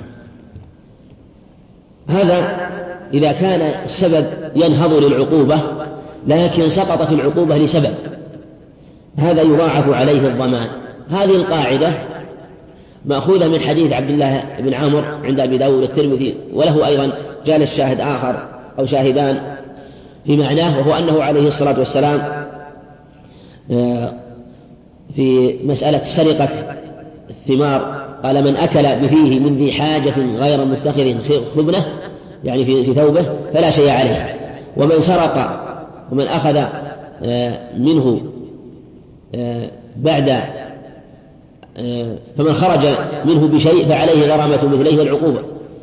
هذا إذا كان السبب ينهض للعقوبة لكن سقطت العقوبة لسبب، هذا يضاعف عليه الضمان. هذه القاعدة مأخوذة من حديث عبد الله بن عمرو عند أبي داود والترمذي، وله أيضا جال الشاهد آخر أو شاهدان في معناه، وهو أنه عليه الصلاة والسلام في مسألة سرقة الثمار قال: من أكل بفيه من ذي حاجة غير متخذ خبنة، يعني في ثوبه، فلا شيء عليه. ومن سرق ومن أخذ منه بعد فمن خرج منه بشيء فعليه غرامة مثله والعقوبة،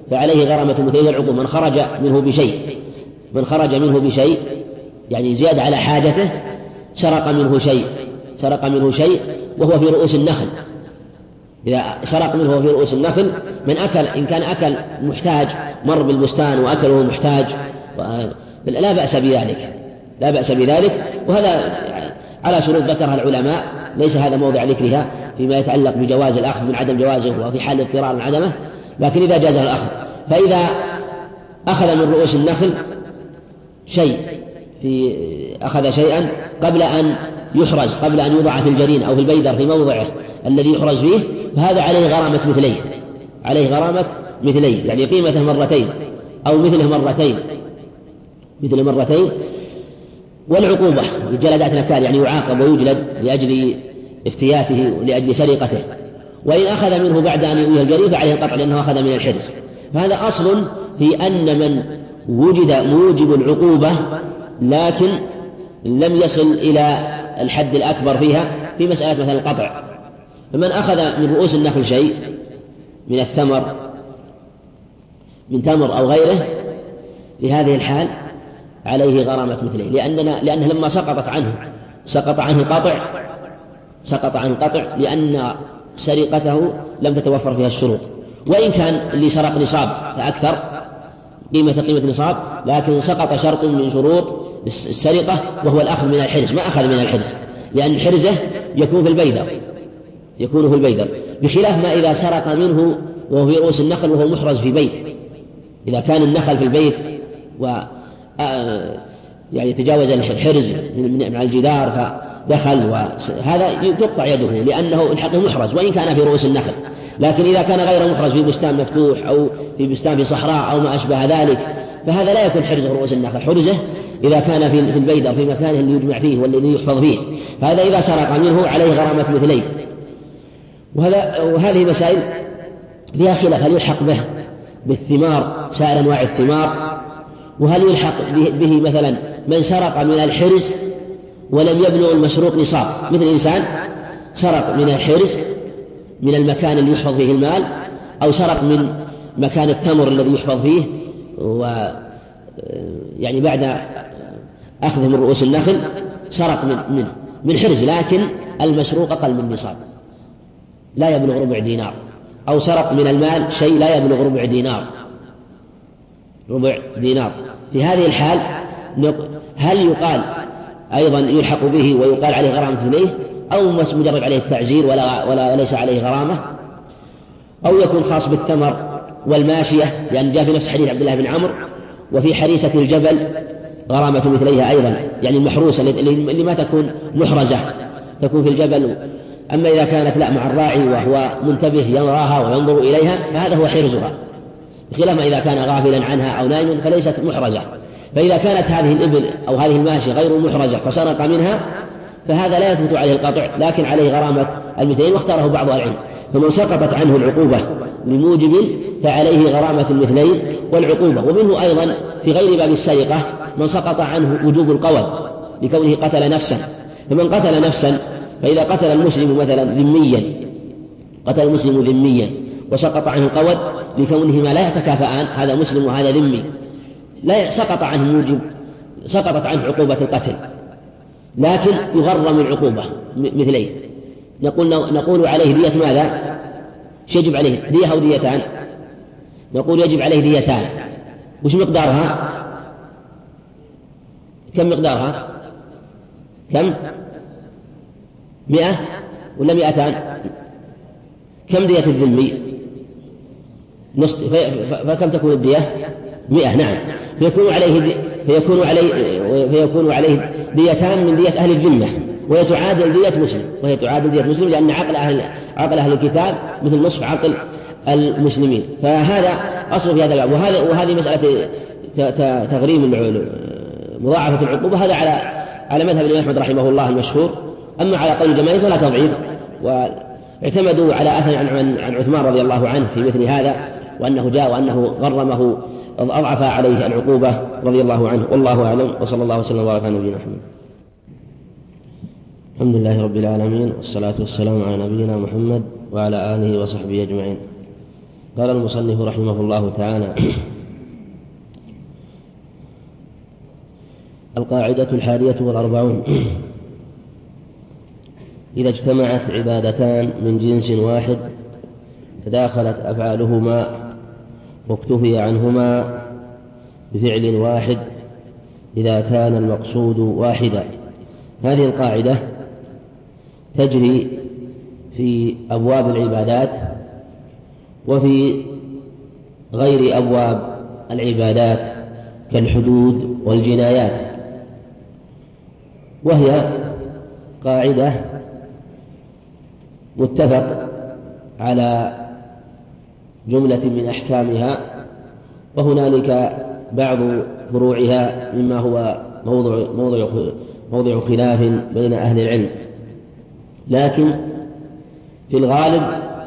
من خرج منه بشيء يعني زيادة على حاجته، سرق منه شيء وهو في رؤوس النخل. إذا سرق منه في رؤوس النخل، من أكل إن كان أكل محتاج مر بالبستان وأكله محتاج لا بأس بذلك، وهذا على شروط ذكرها العلماء، ليس هذا موضع ذكرها فيما يتعلق بجواز الأخذ من عدم جوازه وفي حال اضطرار من عدمه، لكن إذا جاز الأخذ. فإذا أخذ من رؤوس النخل أخذ شيئا قبل أن يحرز، قبل أن يوضع في الجرين أو في البيدر في موضعه الذي يحرز فيه، فهذا عليه غرامة مثليه، يعني قيمته مرتين أو مثله مرتين. والعقوبة جلدات نكال، يعني يعاقب ويجلد لأجل افتياته ولأجل سرقته. وإن أخذ منه بعد أن يؤويه الجرين فعليه القطع لأنه أخذ من الحرز. فهذا أصل في أن من وجد موجب العقوبة لكن لم يصل إلى الحد الأكبر فيها، في مسألة مثل القطع، فمن أخذ من رؤوس النخل شيء من الثمر من تمر أو غيره، في هذه الحال عليه غرامة مثله، لأنه لما سقط عنه القطع لأن سرقته لم تتوفر فيها الشروط. وإن كان اللي سرق نصاب فأكثر قيمة نصاب، لكن سقط شرط من شروط السرقة وهو الأخذ من الحرز، ما أخذ من الحرز، لأن حرزه يكون في البيدر، بخلاف ما إذا سرق منه وهو في رؤوس النخل وهو محرز في بيت. إذا كان النخل في البيت يعني تجاوز الحرز مع الجدار فدخل، وهذا تقطع يده لأنه الحق محرز وإن كان في رؤوس النخل. لكن إذا كان غير محرز في بستان مفتوح أو في بستان في صحراء أو ما أشبه ذلك، فهذا لا يكون حرزه رؤوس النخل. حرزه إذا كان في البيدر في مكانه اللي يجمع فيه والذي يحفظ فيه، فهذا إذا سرق منه عليه غرامة مثليه. وهذه مسائل فيها خلاف، هل يلحق به بالثمار سائر أنواع الثمار، وهل يلحق به مثلا من سرق من الحرز ولم يبلغ المشروط نصاب، مثل إنسان سرق من الحرز من المكان اللي يحفظ فيه المال، أو سرق من مكان التمر الذي يحفظ فيه، يعني بعد أخذه من رؤوس النخل سرق من حرز، لكن المسروق أقل من نصاب لا يبلغ ربع دينار، أو سرق من المال شيء لا يبلغ ربع دينار، ربع دينار. في هذه الحال هل يقال أيضا يلحق به ويقال عليه غرامة مثليه، أو مجرد عليه التعزير ولا ليس عليه غرامة، أو يكون خاص بالثمر والماشية، لأن جاء في نفس حديث عبد الله بن عمرو: وفي حريسة الجبل غرامة مثليها أيضا، يعني المحروسة اللي ما تكون محرزة، تكون في الجبل. أما إذا كانت لا مع الراعي وهو منتبه يراها وينظر إليها فهذا هو حرزها، بخلاف ما إذا كان غافلا عنها أو نائم فليست محرزة. فإذا كانت هذه الإبل أو هذه الماشية غير محرزة فسرق منها فهذا لا يثبت عليه القطع، لكن عليه غرامة المثلين، واختاره بعض العلم. فمن سقطت عنه العقوبة لموجب فعليه غرامة المثلين والعقوبة. ومنه أيضا في غير باب السرقة من سقط عنه وجوب القود لكونه قتل نفسا. فمن قتل نفسا، فإذا قتل المسلم مثلا ذميا وسقط عنه القود لكونهما لا يتكافئان، هذا مسلم وهذا ذمي، لا سقطت عنه عقوبة القتل، لكن يغرم العقوبة مثليه. نقول عليه دية ماذا؟ يجب عليه دية أو ديتان؟ نقول يجب عليه ديتان. وش مقدارها؟ كم مقدارها؟ كم؟ 100 ولا 200؟ كم دية الذمي؟ فكم تكون الدية؟ 100. نعم. فيكون عليه ديتان من دية أهل الذمة، وهي تعادل دية مسلم، لأن عقل أهل الكتاب مثل نصف عقل المسلمين. فهذا أصل في هذا الباب. وهذه مسألة تغريم مضاعفة العقوبة، هذا على مذهب الإمام أحمد رحمه الله المشهور. أما على قول الجماهير فلا تضعيف، واعتمدوا على أثر عن عثمان رضي الله عنه في مثل هذا، وأنه جاء وأنه غرمه أضعف عليه العقوبة رضي الله عنه. والله أعلم، وصلى الله وسلم وبارك على نبينا محمد. الحمد لله رب العالمين، والصلاة والسلام على نبينا محمد وعلى آله وصحبه أجمعين. قال المصنف رحمه الله تعالى: القاعدة 41: إذا اجتمعت عبادتان من جنس واحد تداخلت أفعالهما واكتفي عنهما بفعل واحد إذا كان المقصود واحدا. هذه القاعدة تجري في أبواب العبادات وفي غير أبواب العبادات كالحدود والجنايات، وهي قاعدة متفق على جملة من أحكامها، وهنالك بعض فروعها مما هو موضع خلاف بين أهل العلم. لكن في الغالب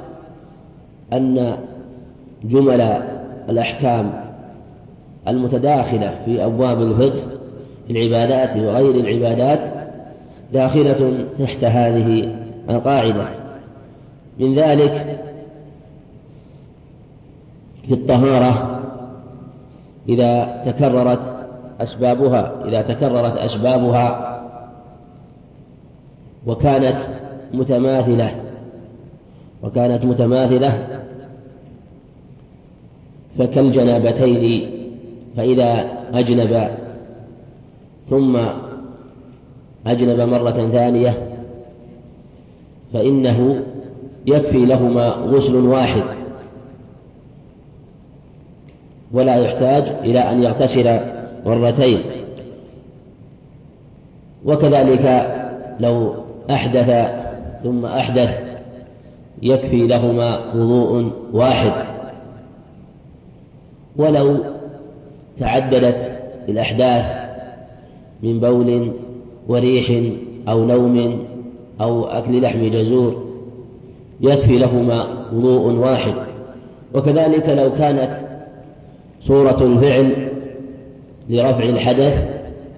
أن جمل الأحكام المتداخلة في أبواب الفقه في العبادات وغير العبادات داخلة تحت هذه القاعدة. من ذلك في الطهارة إذا تكررت أسبابها وكانت متماثلة فكالجنابتين، فإذا أجنب ثم أجنب مرة ثانية فإنه يكفي لهما غسل واحد ولا يحتاج إلى أن يغتسل مرتين. وكذلك لو أحدث ثم أحدث يكفي لهما وضوء واحد. ولو تعددت الأحداث من بول وريح أو نوم أو أكل لحم جزور يكفي لهما وضوء واحد. وكذلك لو كانت صورة الفعل لرفع الحدث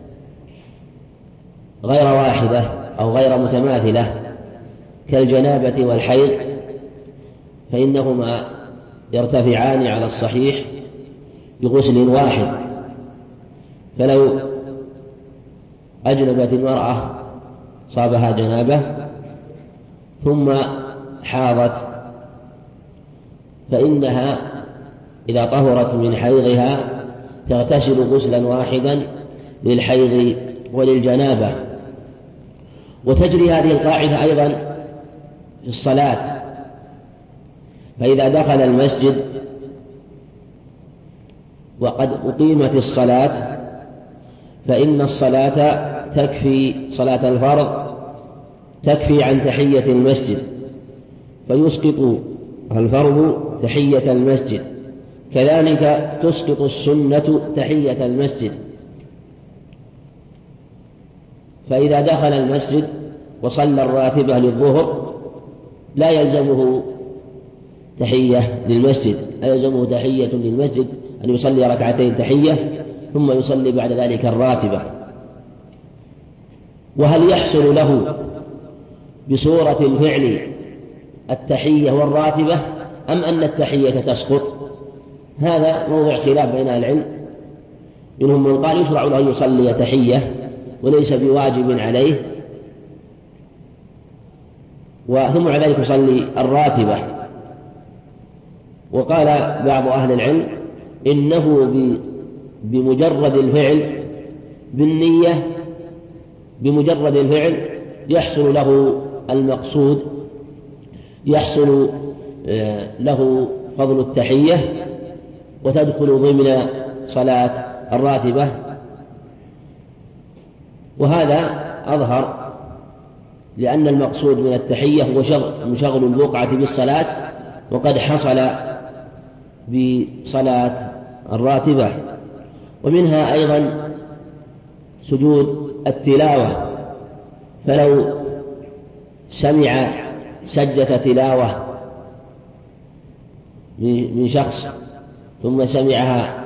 غير واحدة أو غير متماثلة كالجنابة والحيض فإنهما يرتفعان على الصحيح بغسل واحد. فلو أجنبت المرأة صابها جنابة ثم حاضت فإنها إذا طهرت من حيضها تغتسل غسلا واحدا للحيض وللجنابة. وتجري هذه القاعدة أيضا في الصلاة، فإذا دخل المسجد وقد أقيمت الصلاة فإن الصلاة تكفي، صلاة الفرض تكفي عن تحية المسجد، فيسقط الفرض تحية المسجد، كذلك تسقط السنة تحية المسجد. فإذا دخل المسجد وصلى الراتبة للظهر لا يلزمه تحية للمسجد، لا يلزمه تحية للمسجد، أن يصلي ركعتين تحية ثم يصلي بعد ذلك الراتبة. وهل يحصل له بصورة الفعل التحية والراتبة أم أن التحية تسقط؟ هذا موضع خلاف بين العلم، منهم من قال يشرع له أن يصلي تحية وليس بواجب عليه، ثم بعد ذلك يصلي الراتبة. وقال بعض أهل العلم إنه بمجرد الفعل بالنية، بمجرد الفعل يحصل له المقصود، يحصل له فضل التحية وتدخل ضمن صلاة الراتبة. وهذا أظهر، لأن المقصود من التحية هو شغل البقعة بالصلاة، وقد حصل بصلاة الراتبة. ومنها أيضا سجود التلاوة، فلو سمع سجدة تلاوة من شخص ثم سمعها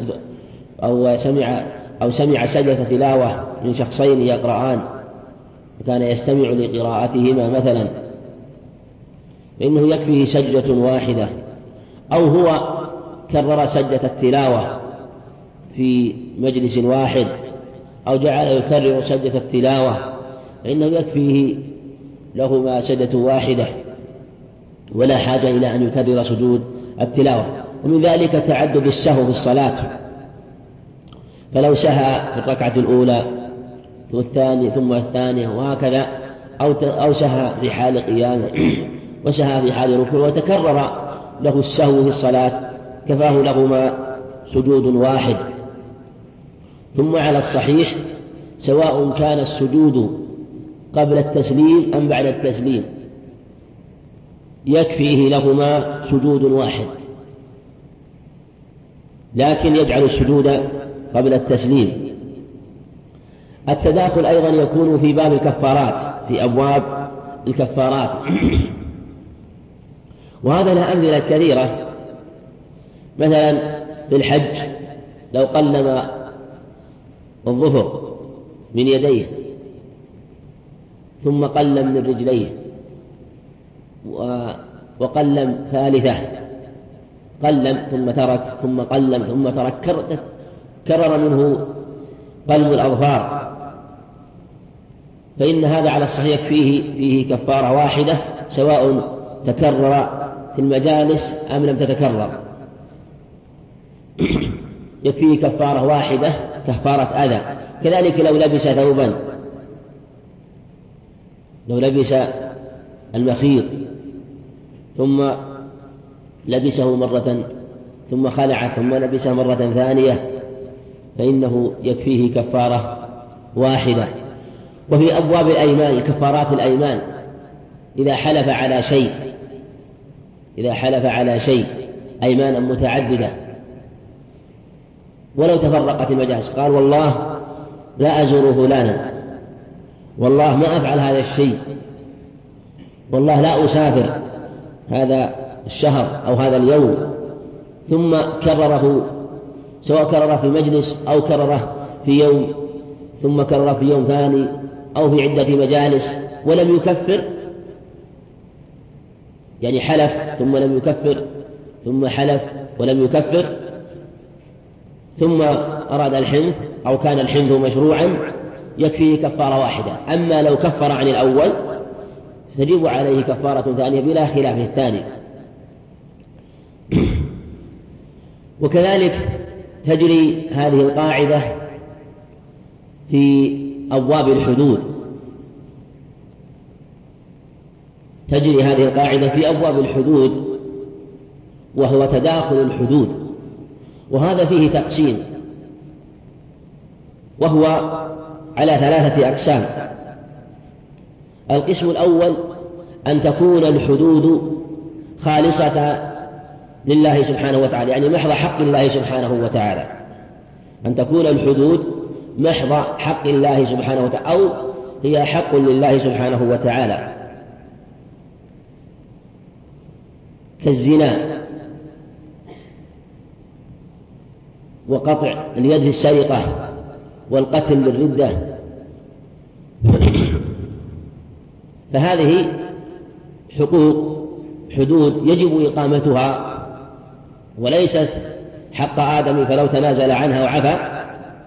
أو سمع سجدة تلاوة من شخصين يقرآن وكان يستمع لقراءتهما مثلا، فإنه يكفيه سجدة واحدة، أو هو كرر سجدة التلاوة في مجلس واحد أو جعل يكرر سجدة التلاوة، فإنه يكفيه لهما سجدة واحدة ولا حاجة إلى أن يكرر سجود التلاوة. ومن ذلك تعدد السهو في الصلاة، فلو سهى في الركعة الأولى ثم الثانية وهكذا، أو سهى في حال قيامه وسهى في حال ركوع وتكرر له السهو في الصلاة كفاه لهما سجود واحد. ثم على الصحيح سواء كان السجود قبل التسليم أم بعد التسليم يكفيه لهما سجود واحد، لكن يجعل السجود قبل التسليم. التداخل أيضا يكون في باب الكفارات، في أبواب الكفارات وهذا له أمثلة كثيرة. مثلا في الحج لو قلم الظفر من يديه ثم قلم من رجليه وقلم ثالثة، قلم ثم ترك ثم قلم ثم ترك، كرر منه قلم الأظفار، فإن هذا على الصحيح فيه كفارة واحدة سواء تكرر في المجالس أم لم تتكرر، يكفيه كفارة واحدة كفارة أذى. كذلك لو لبس ثوبا، لو لبس المخيط ثم لبسه مرة ثم خلع ثم لبسه مرة ثانية فإنه يكفيه كفارة واحدة. وفي أبواب الأيمان كفارات الأيمان، إذا حلف على شيء أيمانا متعددة ولو تفرقت المجالس، قال والله لا أزور فلانا، والله ما أفعل هذا الشيء، والله لا أسافر هذا الشهر أو هذا اليوم، ثم كرره، سواء كرره في مجلس أو كرره في يوم ثم كرره في يوم ثاني أو في عدة مجالس ولم يكفر، يعني حلف ثم لم يكفر ثم حلف ولم يكفر ثم أراد الحنث أو كان الحنث مشروعا يكفيه كفارة واحدة. أما لو كفر عن الأول تجب عليه كفارة ثانية بلا خلاف الثاني. وكذلك تجري هذه القاعدة في أبواب الحدود، تجري هذه القاعدة في أبواب الحدود، وهو تداخل الحدود، وهذا فيه تقسيم، وهو على 3 أقسام. القسم الأول أن تكون الحدود خالصة لله سبحانه وتعالى، يعني محض حق الله سبحانه وتعالى، أن تكون الحدود محض حق الله سبحانه وتعالى، أو هي حق لله سبحانه وتعالى، كالزنا وقطع اليد في السرقة والقتل بالردة. فهذه حدود يجب إقامتها، وليست حق آدم فلو تنازل عنها وعفى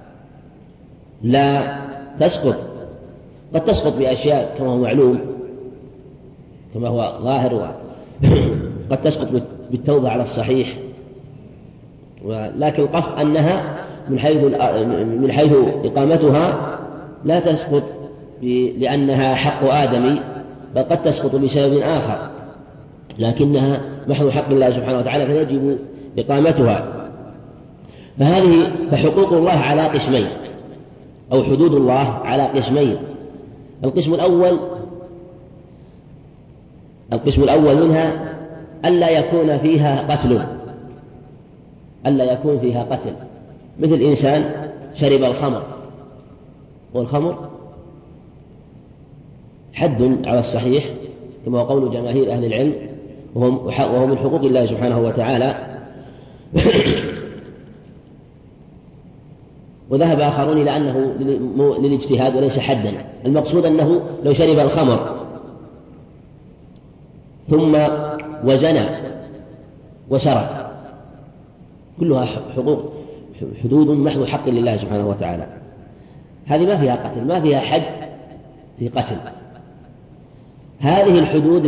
لا تسقط. قد تسقط بأشياء كما هو معلوم، كما هو ظاهر، قد تسقط بالتوبة على الصحيح، لكن القصد أنها من حيث إقامتها لا تسقط لأنها حق آدمي، بل قد تسقط بسبب آخر، لكنها محض حق الله سبحانه وتعالى فيجب إقامتها. فحقوق الله على قسمين، أو حدود الله على قسمين. القسم الأول منها ألا يكون فيها قتل، مثل إنسان شرب الخمر، والخمر حد على الصحيح كما قول جماهير أهل العلم، وهو من حقوق الله سبحانه وتعالى. وذهب آخرون إلى أنه للاجتهاد وليس حدا، المقصود أنه لو شرب الخمر ثم وزنى وسرق، كلها حدود محض حق لله سبحانه وتعالى، هذه ما فيها قتل، ما فيها حد في قتل. هذه الحدود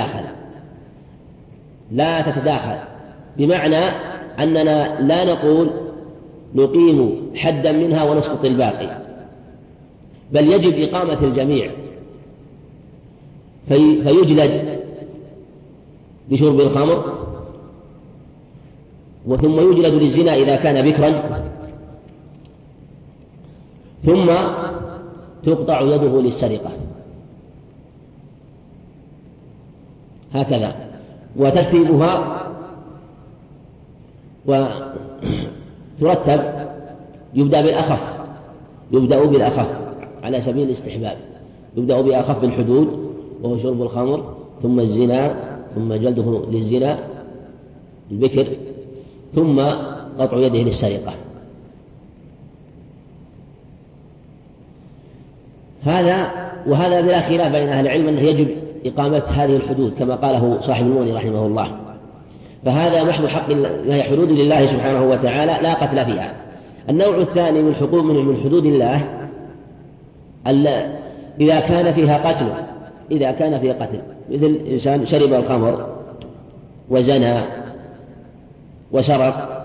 لا تتداخل، بمعنى أننا لا نقول نقيم حدا منها ونسقط الباقي، بل يجب إقامة الجميع، فيجلد بشرب الخمر، وثم يجلد للزنا إذا كان بكرا، ثم تقطع يده للسرقة، هكذا. وترتيبها وترتب يبدأ بالأخف على سبيل الاستحباب، يبدأ بأخف الحدود وهو شرب الخمر، ثم الزنا، ثم جلده للزنا البكر، ثم قطع يده للسرقة. وهذا بلا خلاف بين أهل العلم أنه يجب إقامة هذه الحدود كما قاله صاحب المغني رحمه الله. فهذا محض حق، وهي حدود لله سبحانه وتعالى لا قتل فيها. النوع الثاني من حدود الله إذا كان فيها قتل، مثل إنسان شرب الخمر وزنى وسرق،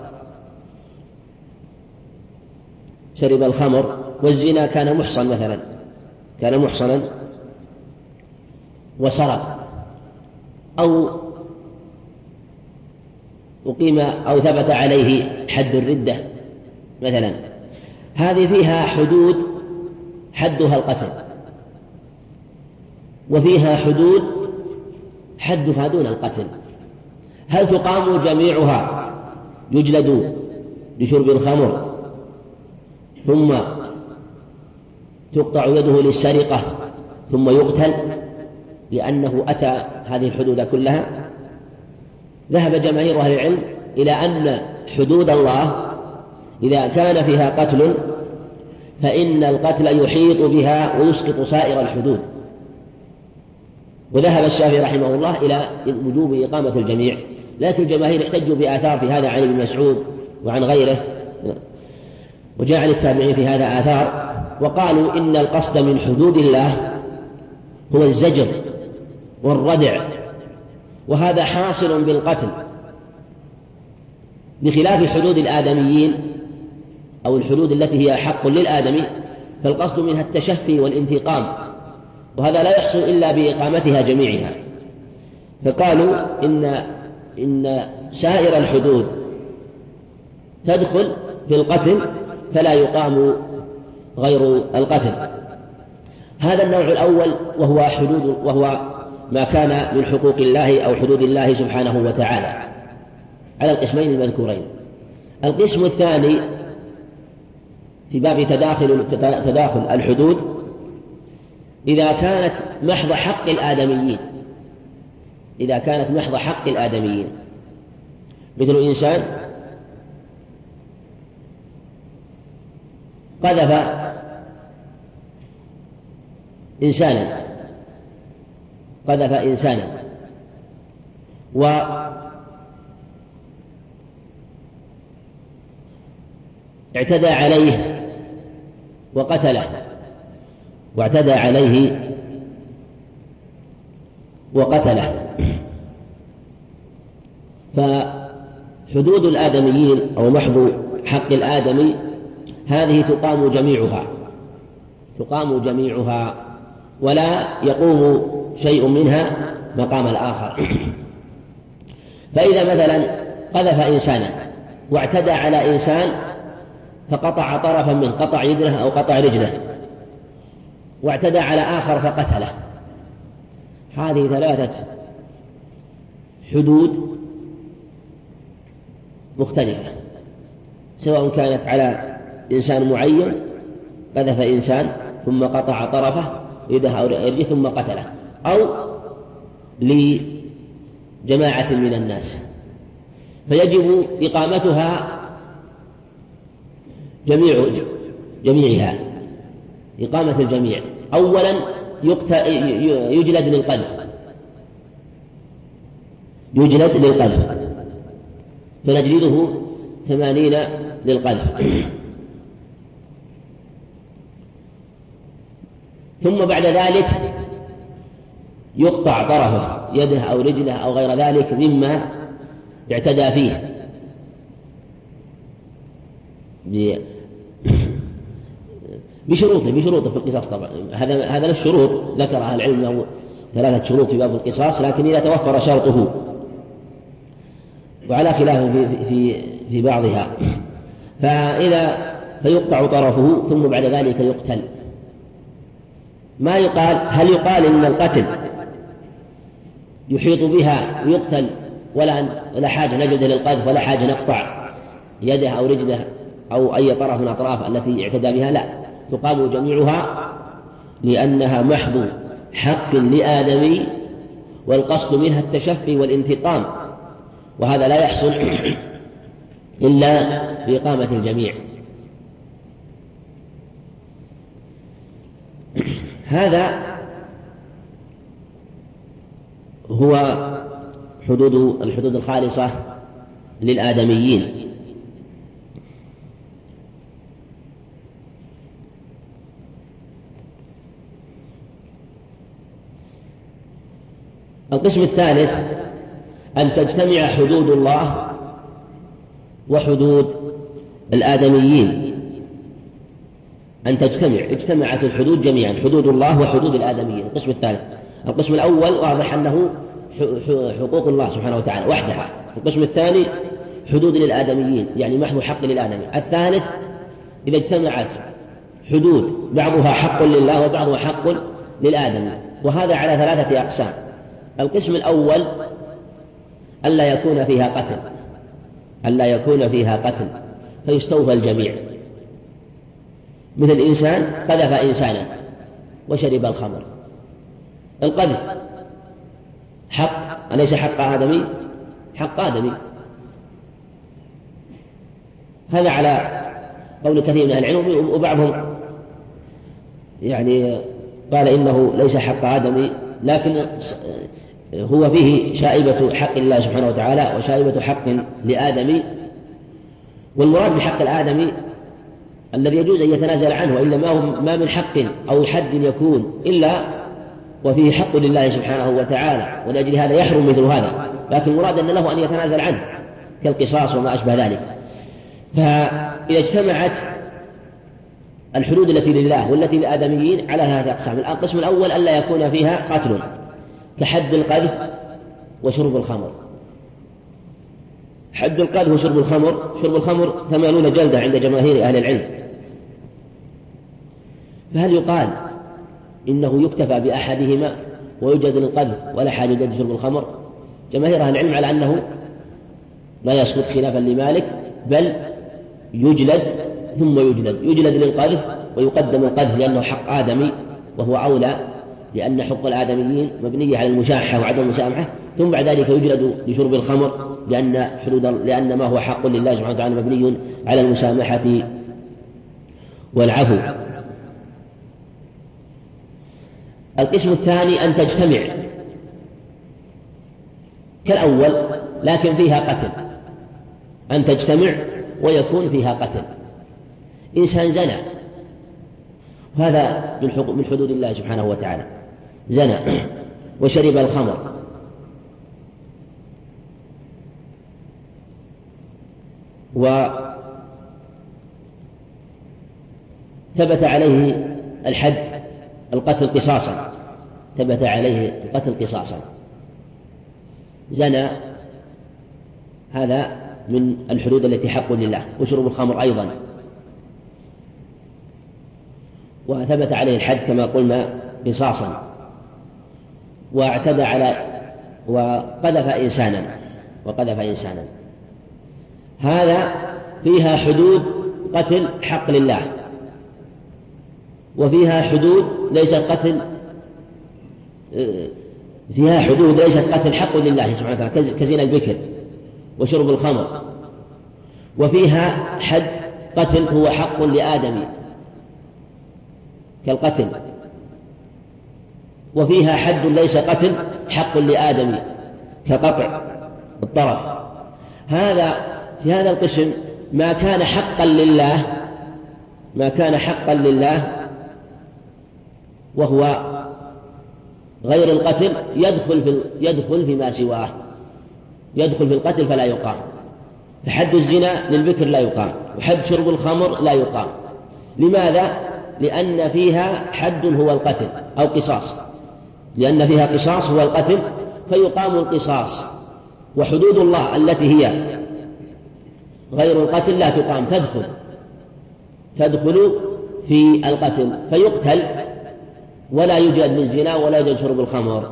شرب الخمر والزنا كان محصن مثلا، كان محصنا وسرق، أو أقيم أو ثبت عليه حد الردة مثلا، هذه فيها حدود حدها القتل، وفيها حدود حدها دون القتل. هل تقام جميعها؟ يجلد لشرب الخمر، ثم تقطع يده للسرقة، ثم يقتل لأنه أتى هذه الحدود كلها؟ ذهب جماهير أهل العلم إلى أن حدود الله إذا كان فيها قتل فإن القتل يحيط بها ويسقط سائر الحدود. وذهب الشافعي رحمه الله إلى وجوب إقامة الجميع، لكن الجماهير احتجوا بآثار في هذا عن ابن مسعود وعن غيره، وجاء عن التابعين في هذا آثار، وقالوا إن القصد من حدود الله هو الزجر والردع، وهذا حاصل بالقتل، بخلاف حدود الآدميين أو الحدود التي هي حق للآدمي فالقصد منها التشفي والانتقام، وهذا لا يحصل إلا بإقامتها جميعها. فقالوا إن سائر الحدود تدخل في القتل فلا يقام غير القتل. هذا النوع الأول وهو ما كان من حقوق الله أو حدود الله سبحانه وتعالى على القسمين المذكورين. القسم الثاني في باب تداخل الحدود إذا كانت محض حق الآدميين، مثل إنسان قذف إنسانا واعتدى عليه وقتله، فحدود الآدميين أو محض حق الآدمي هذه تقام جميعها ولا يقوم شيء منها مقام الآخر. فإذا مثلا قذف إنسانا واعتدى على إنسان فقطع طرفا منه، قطع يده أو قطع رجله، واعتدى على آخر فقتله، هذه 3 حدود مختلفة، سواء كانت على إنسان معين قذف إنسان ثم قطع طرفه يده أو رجله ثم قتله، أو لجماعة من الناس، فيجب إقامتها جميعها، إقامة الجميع. أولا يجلد للقذف فنجلده 80 للقذف، ثم بعد ذلك يقطع طرفه يده أو رجله أو غير ذلك مما اعتدى فيه بشروطه في القصاص. طبعا هذا الشروط ذكرها العلم له 3 شروط في باب القصاص، لكن إذا توفر شرطه وعلى خلاف في بعضها فيقطع طرفه ثم بعد ذلك يقتل. ما يقال هل يقال إن القتل يحيط بها ويقتل ولا حاجة نجلد للقذف ولا حاجة نقطع يده أو رجله أو أي طرف من أطراف التي اعتدى بها؟ لا، تقام جميعها لأنها محض حق لآدمي والقصد منها التشفي والانتقام، وهذا لا يحصل إلا بإقامة الجميع. هذا هو الحدود الخالصة للآدميين. القسم الثالث أن تجتمع حدود الله وحدود الآدميين، أن اجتمعت الحدود جميعا، حدود الله وحدود الآدميين. القسم الثالث. القسم الأول واضح أنه حقوق الله سبحانه وتعالى وحدها. القسم الثاني حدود للآدميين يعني محض حق للآدمي. الثالث إذا اجتمعت حدود بعضها حق لله وبعضها حق للآدمي، وهذا على 3 أقسام. القسم الأول ألا يكون فيها قتل فيستوفى الجميع، مثل إنسان قذف إنسانا وشرب الخمر. القذف حق أليس حق آدمي؟ حق آدمي. هذا على قول كثير من أهل العلم، وبعضهم يعني قال إنه ليس حق آدمي، لكن هو فيه شائبة حق الله سبحانه وتعالى وشائبة حق لآدمي. والمراد بحق الآدمي الذي يجوز أن يتنازل عنه، وإلا ما من حق أو حد يكون إلا وفيه حق لله سبحانه وتعالى، ولأجل هذا يحرم مثل هذا، لكن المراد أن له أن يتنازل عنه كالقصاص وما أشبه ذلك. فإذا اجتمعت الحدود التي لله والتي للآدميين على هذه الأقسام: القسم الأول ألا يكون فيها قتل، كحد القذف وشرب الخمر. حد القذف وشرب الخمر، شرب الخمر 80 جلدة عند جماهير أهل العلم. فهل يقال إنه يكتفى بأحدهما ويوجد القذف ولا حاجة يوجد شرب الخمر؟ جماهير أهل العلم على أنه لا يسقط خلافا لمالك، بل يجلد ثم يجلد للقذف، ويقدم القذف لأنه حق آدمي وهو أولى، لأن حق الآدميين مبنية على المشاحة وعدم المسامحة، ثم بعد ذلك يجلد لشرب الخمر لأن ما هو حق لله سبحانه وتعالى مبني على المسامحة والعفو. القسم الثاني أن تجتمع كالأول لكن فيها قتل، أن تجتمع ويكون فيها قتل. إنسان زنى، وهذا من حدود الله سبحانه وتعالى، زنى وشرب الخمر وثبت عليه الحد القتل قصاصا، ثبت عليه القتل قصاصا. زنى، هذا من الحدود التي حق لله، وشرب الخمر أيضا، وثبت عليه الحد كما قلنا قصاصا. واعتدى على وقذف إنسانا، هذا فيها حدود قتل حق لله، وفيها حدود ليست قتل، فيها حدود ليست قتل حق لله سبحانه وتعالى كزنا البكر وشرب الخمر، وفيها حد قتل هو حق لآدم كالقتل، وفيها حد ليس قتل حق لآدم كقطع الطرف. في هذا القسم ما كان حقا لله وهو غير القتل يدخل فيما سواه، يدخل في القتل فلا يقام. فحد الزنا للبكر لا يقام، وحد شرب الخمر لا يقام. لماذا؟ لأن فيها حد هو القتل أو قصاص، لأن فيها قصاص هو القتل فيقام القصاص. وحدود الله التي هي غير القتل لا تقام، تدخل في القتل فيقتل، ولا يوجد للزنا ولا يوجد شرب الخمر.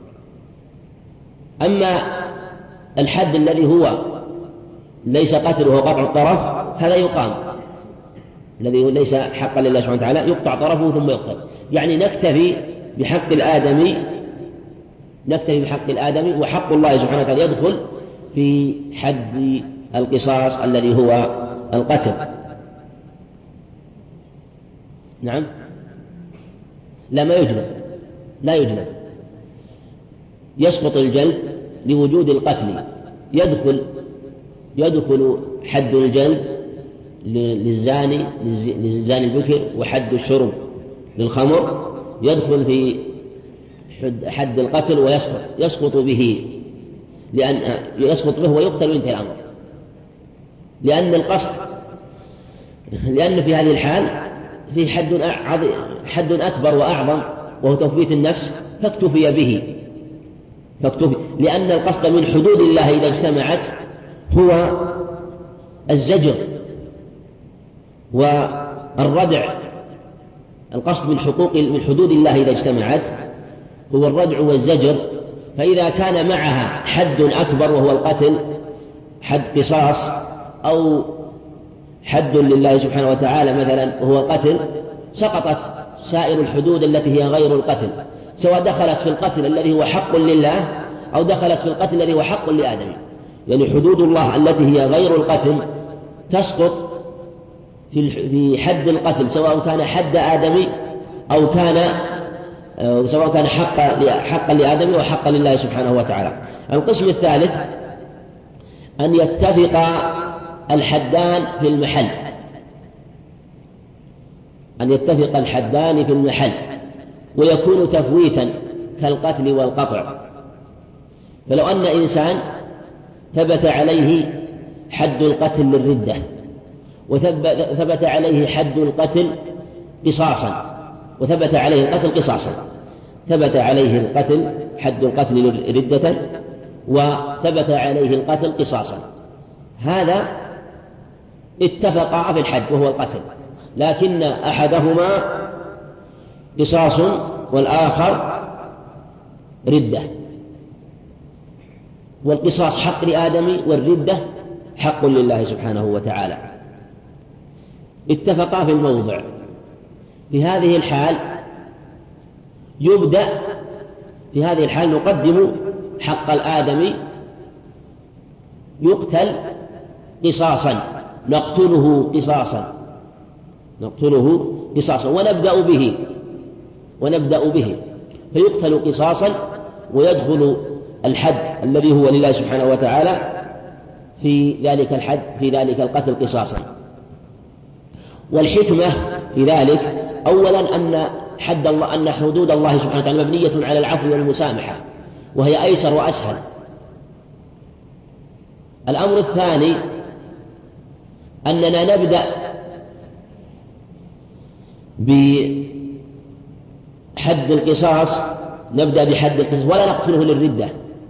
أما الحد الذي هو ليس قتل وهو قطع الطرف هذا يقام، الذي ليس حقا لله سبحانه وتعالى يقطع طرفه ثم يقتل. يعني نكتفي بحق الآدمي، وحق الله سبحانه وتعالى يدخل في حد القصاص الذي هو القتل. نعم، لا يجلد، يسقط الجلد لوجود القتل. يدخل حد الجلد للزاني البكر، وحد الشرب للخمر يدخل في حد القتل ويسقط به، لأن يسقط به ويقتل وينتهي الأمر. لأن في هذه الحال في حد أكبر وأعظم وهو تثبيت النفس، فاكتفي به، لأن القصد من حدود الله إذا اجتمعت هو الزجر والردع. القصد من حدود الله إذا اجتمعت هو الردع والزجر. فإذا كان معها حد أكبر وهو القتل، حد قصاص أو حد لله سبحانه وتعالى مثلا وهو القتل، سقطت سائر الحدود التي هي غير القتل، سواء دخلت في القتل الذي هو حق لله أو دخلت في القتل الذي هو حق لآدم. يعني حدود الله التي هي غير القتل تسقط في حد القتل، سواء كان حد آدمي أو سواء كان حقا لآدم وحقا لله سبحانه وتعالى. القسم الثالث أن يتفق الحدان في المحل، ويكون تفويتا كالقتل والقطع. فلو أن إنسان ثبت عليه حد القتل للردة وثبت عليه حد القتل قصاصا، وثبت عليه القتل قصاصا، ثبت عليه القتل حد القتل ردة، وثبت عليه القتل قصاصا، هذا اتفقا في الحد وهو القتل، لكن أحدهما قصاص والآخر ردة، والقصاص حق لآدم والردة حق لله سبحانه وتعالى. اتفقا في الموضع. في هذه الحال يبدأ، في هذه الحال نقدم حق الآدمي، يقتل قصاصا، نقتله قصاصا ونبدأ به فيقتل قصاصا، ويدخل الحد الذي هو لله سبحانه وتعالى في ذلك الحد، في ذلك القتل قصاصا. والحكمة في ذلك أولا أن حد الله، أن حدود الله سبحانه وتعالى مبنية على العفو والمسامحة، وهي أيسر وأسهل. الأمر الثاني أننا نبدأ بحد القصاص، ولا نقتله للردة،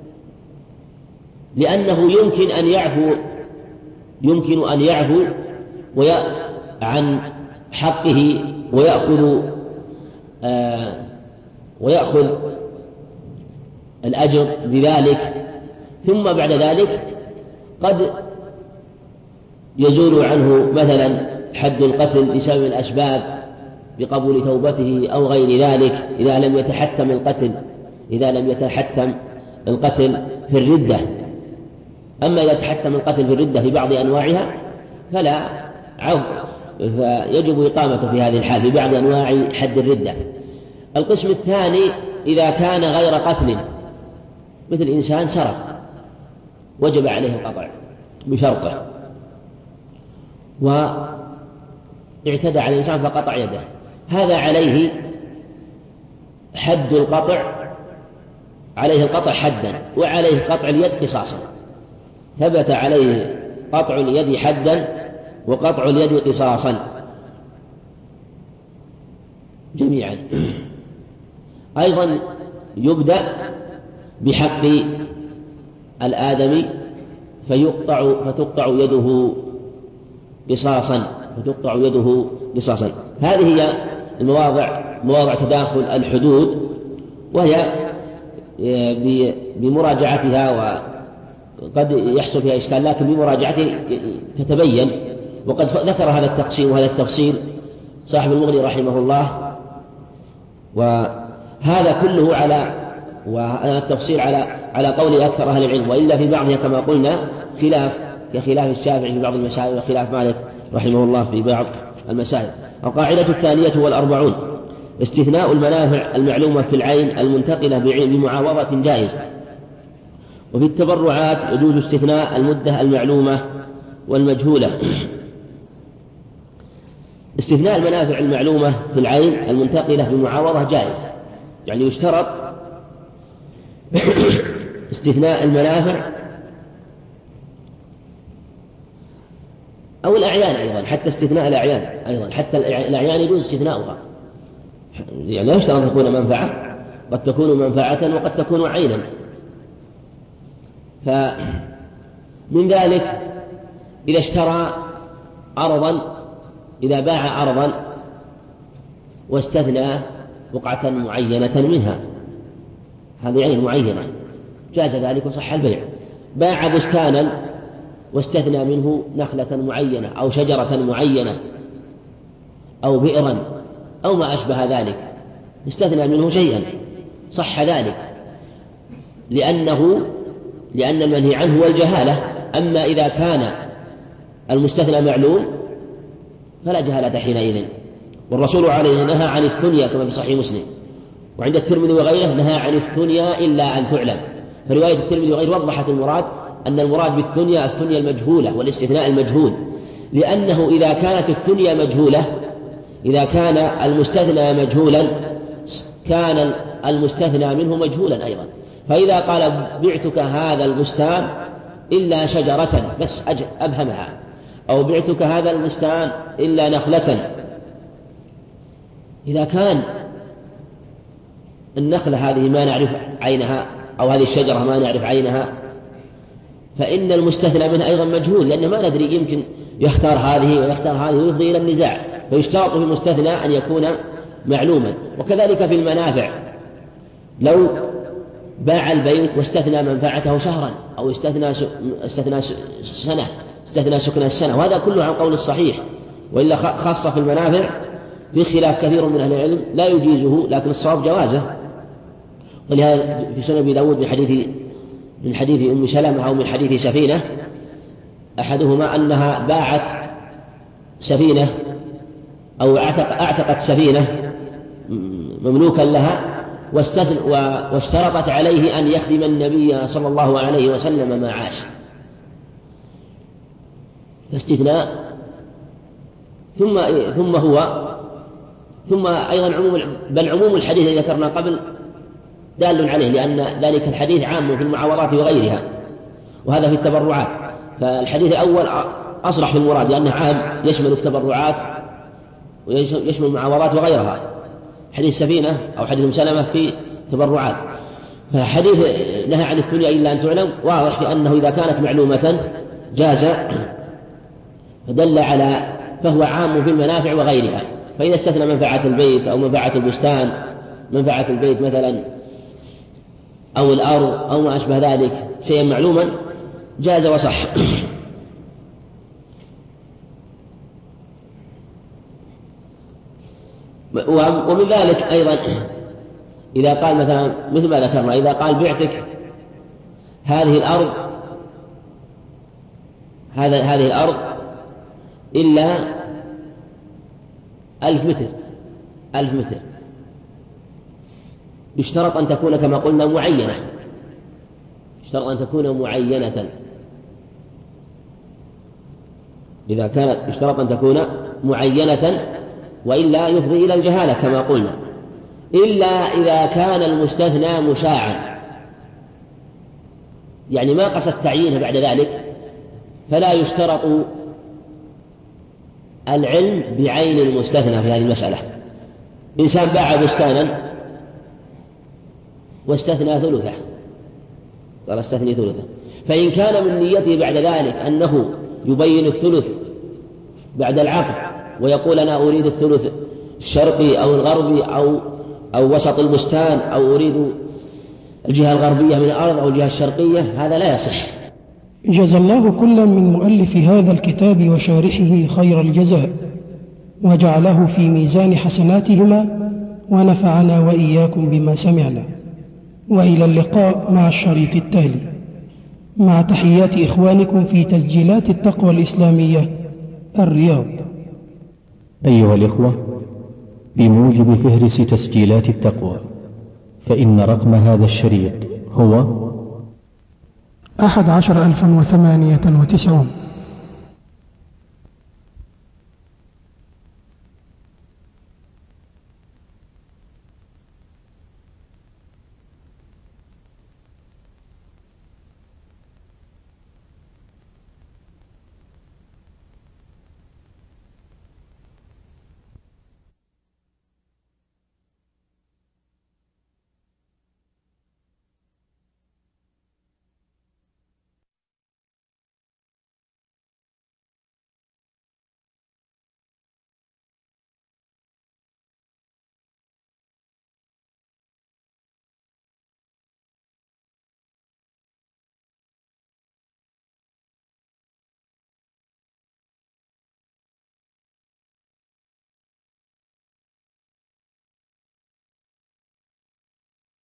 لأنه يمكن أن يعفو عن حقه ويأخذ الأجر بذلك، ثم بعد ذلك قد يزول عنه مثلا حد القتل بسبب الأسباب، بقبول توبته أو غير ذلك، إذا لم يتحتم القتل في الردة. أما إذا تحتم القتل في الردة في بعض أنواعها فلا عفو، فيجب إقامته في هذه الحال في بعض أنواع حد الردة. القسم الثاني إذا كان غير قتل، مثل إنسان سرق وجب عليه القطع بشرطه، واعتدى على الإنسان فقطع يده، هذا عليه حد القطع، عليه القطع حدا، وعليه قطع اليد قصاصا. ثبت عليه قطع اليد حدا وقطع اليد قصاصا جميعا. أيضا يبدأ بحق الآدمي فتقطع يده قصاصا. هذه هي مواضع تداخل الحدود، وهي بمراجعتها، وقد يحصل فيها إشكال، لكن بمراجعته تتبين. وقد ذكر هذا التقسيم وهذا التفصيل صاحب المغني رحمه الله، وهذا كله وهذا التفصيل على قول أكثر أهل العلم، وإلا في بعضها كما قلنا كخلاف الشافعي في بعض المسائل، وخلاف مالك رحمه الله في بعض المسائل. القاعدة 42 استثناء المنافع المعلومة في العين المنتقلة بمعاوضة جائز. وفي التبرعات يجوز استثناء المدة المعلومة والمجهولة. استثناء المنافع المعلومة في العين المنتقلة بمعاوضة جائز، يعني يشترط استثناء المنافع أو الأعيان أيضا، حتى استثناء الأعيان أيضا، حتى الأعيان يجوز استثناؤها، يعني لا يشترط أن تكون منفعة، قد تكون منفعة وقد تكون عينا. فمن ذلك إذا اشترى أرضا، إذا باع أرضا واستثنى بقعة معينة منها، هذه عين معينة، جاز ذلك وصح البيع. باع بستانا واستثنى منه نخلة معينة أو شجرة معينة أو بئرا أو ما أشبه ذلك، استثنى منه شيئا، صح ذلك، لأن المنهي عنه هو الجهالة. أما إذا كان المستثنى معلوم فلا جهالة حينئذ. والرسول عليه نهى عن الثنيا كما في صحيح مسلم، وعند الترمذي وغيره نهى عن الثنيا إلا أن تعلم. فرواية الترمذي وغيره وضحت المراد، أن المراد بالثنيا المجهولة والاستثناء المجهول، لأنه إذا كانت الثنيا مجهولة، إذا كان المستثنى مجهولا كان المستثنى منه مجهولا أيضا. فإذا قال بعتك هذا البستان إلا شجرة بس أبهمها، أو بعتك هذا البستان إلا نخلة. إذا كان النخلة هذه ما نعرف عينها أو هذه الشجرة ما نعرف عينها فإن المستثنى منها أيضا مجهول، لأن ما ندري يمكن يختار هذه ويختار هذه ويفضي إلى النزاع، فيشترط في المستثنى أن يكون معلوما. وكذلك في المنافع، لو باع البيت واستثنى منفعته شهرا أو استثنى سنة، استثنى سكن السنة، وهذا كله عن قول الصحيح، وإلا خاصة في المنافع في خلاف كثير من أهل العلم لا يجيزه، لكن الصواب جوازه. ولهذا في سنن أبي داود من حديث أم سلمة أو من حديث سفينة أحدهما أنها باعت سفينة أو اعتقت سفينة مملوكا لها واشترطت عليه أن يخدم النبي صلى الله عليه وسلم ما عاش، فاستثناء. ثم أيضا عموم الحديث الذي ذكرنا قبل دال عليه، لأن ذلك الحديث عام في المعاوضات وغيرها، وهذا في التبرعات. فالحديث الأول أصرح في المراد لأنه عام يشمل التبرعات ويشمل المعاوضات وغيرها. حديث سفينة أو حديث مسلمة في تبرعات، فحديث نهى عن الثنيا إلا أن تعلم واضح في أنه إذا كانت معلومة جاز، فدل على فهو عام في المنافع وغيرها. فإذا استثنى منفعة البيت أو منفعة البستان، منفعة البيت مثلا أو الأرض أو ما أشبه ذلك شيئا معلوما جاز وصح. ومن ذلك أيضا إذا قال مثلا مثل ما ذكرنا، إذا قال بعتك هذه الأرض إلا 1000 متر، يشترط أن تكون كما قلنا معينة، يشترط أن تكون معينة. إذا كانت يشترط أن تكون معينة وإلا يفضي إلى الجهالة كما قلنا، إلا إذا كان المستثنى مشاعا، يعني ما قصد تعيينه بعد ذلك، فلا يشترط العلم بعين المستثنى في هذه المسألة. إنسان باع بستانا واستثنى ثلثه، قال استثني ثلثه، فإن كان من نيته بعد ذلك أنه يبين الثلث بعد العقد ويقول أنا أريد الثلث الشرقي أو الغربي أو وسط البستان أو أريد الجهة الغربية من الأرض أو الجهة الشرقية، هذا لا يصح. جزى الله كلا من مؤلف هذا الكتاب وشارحه خير الجزاء، وجعله في ميزان حسناتهما، ونفعنا وإياكم بما سمعنا. وإلى اللقاء مع الشريط التالي، مع تحيات إخوانكم في تسجيلات التقوى الإسلامية الرياض. أيها الإخوة، بموجب فهرس تسجيلات التقوى، فإن رقم هذا الشريط هو 11,098.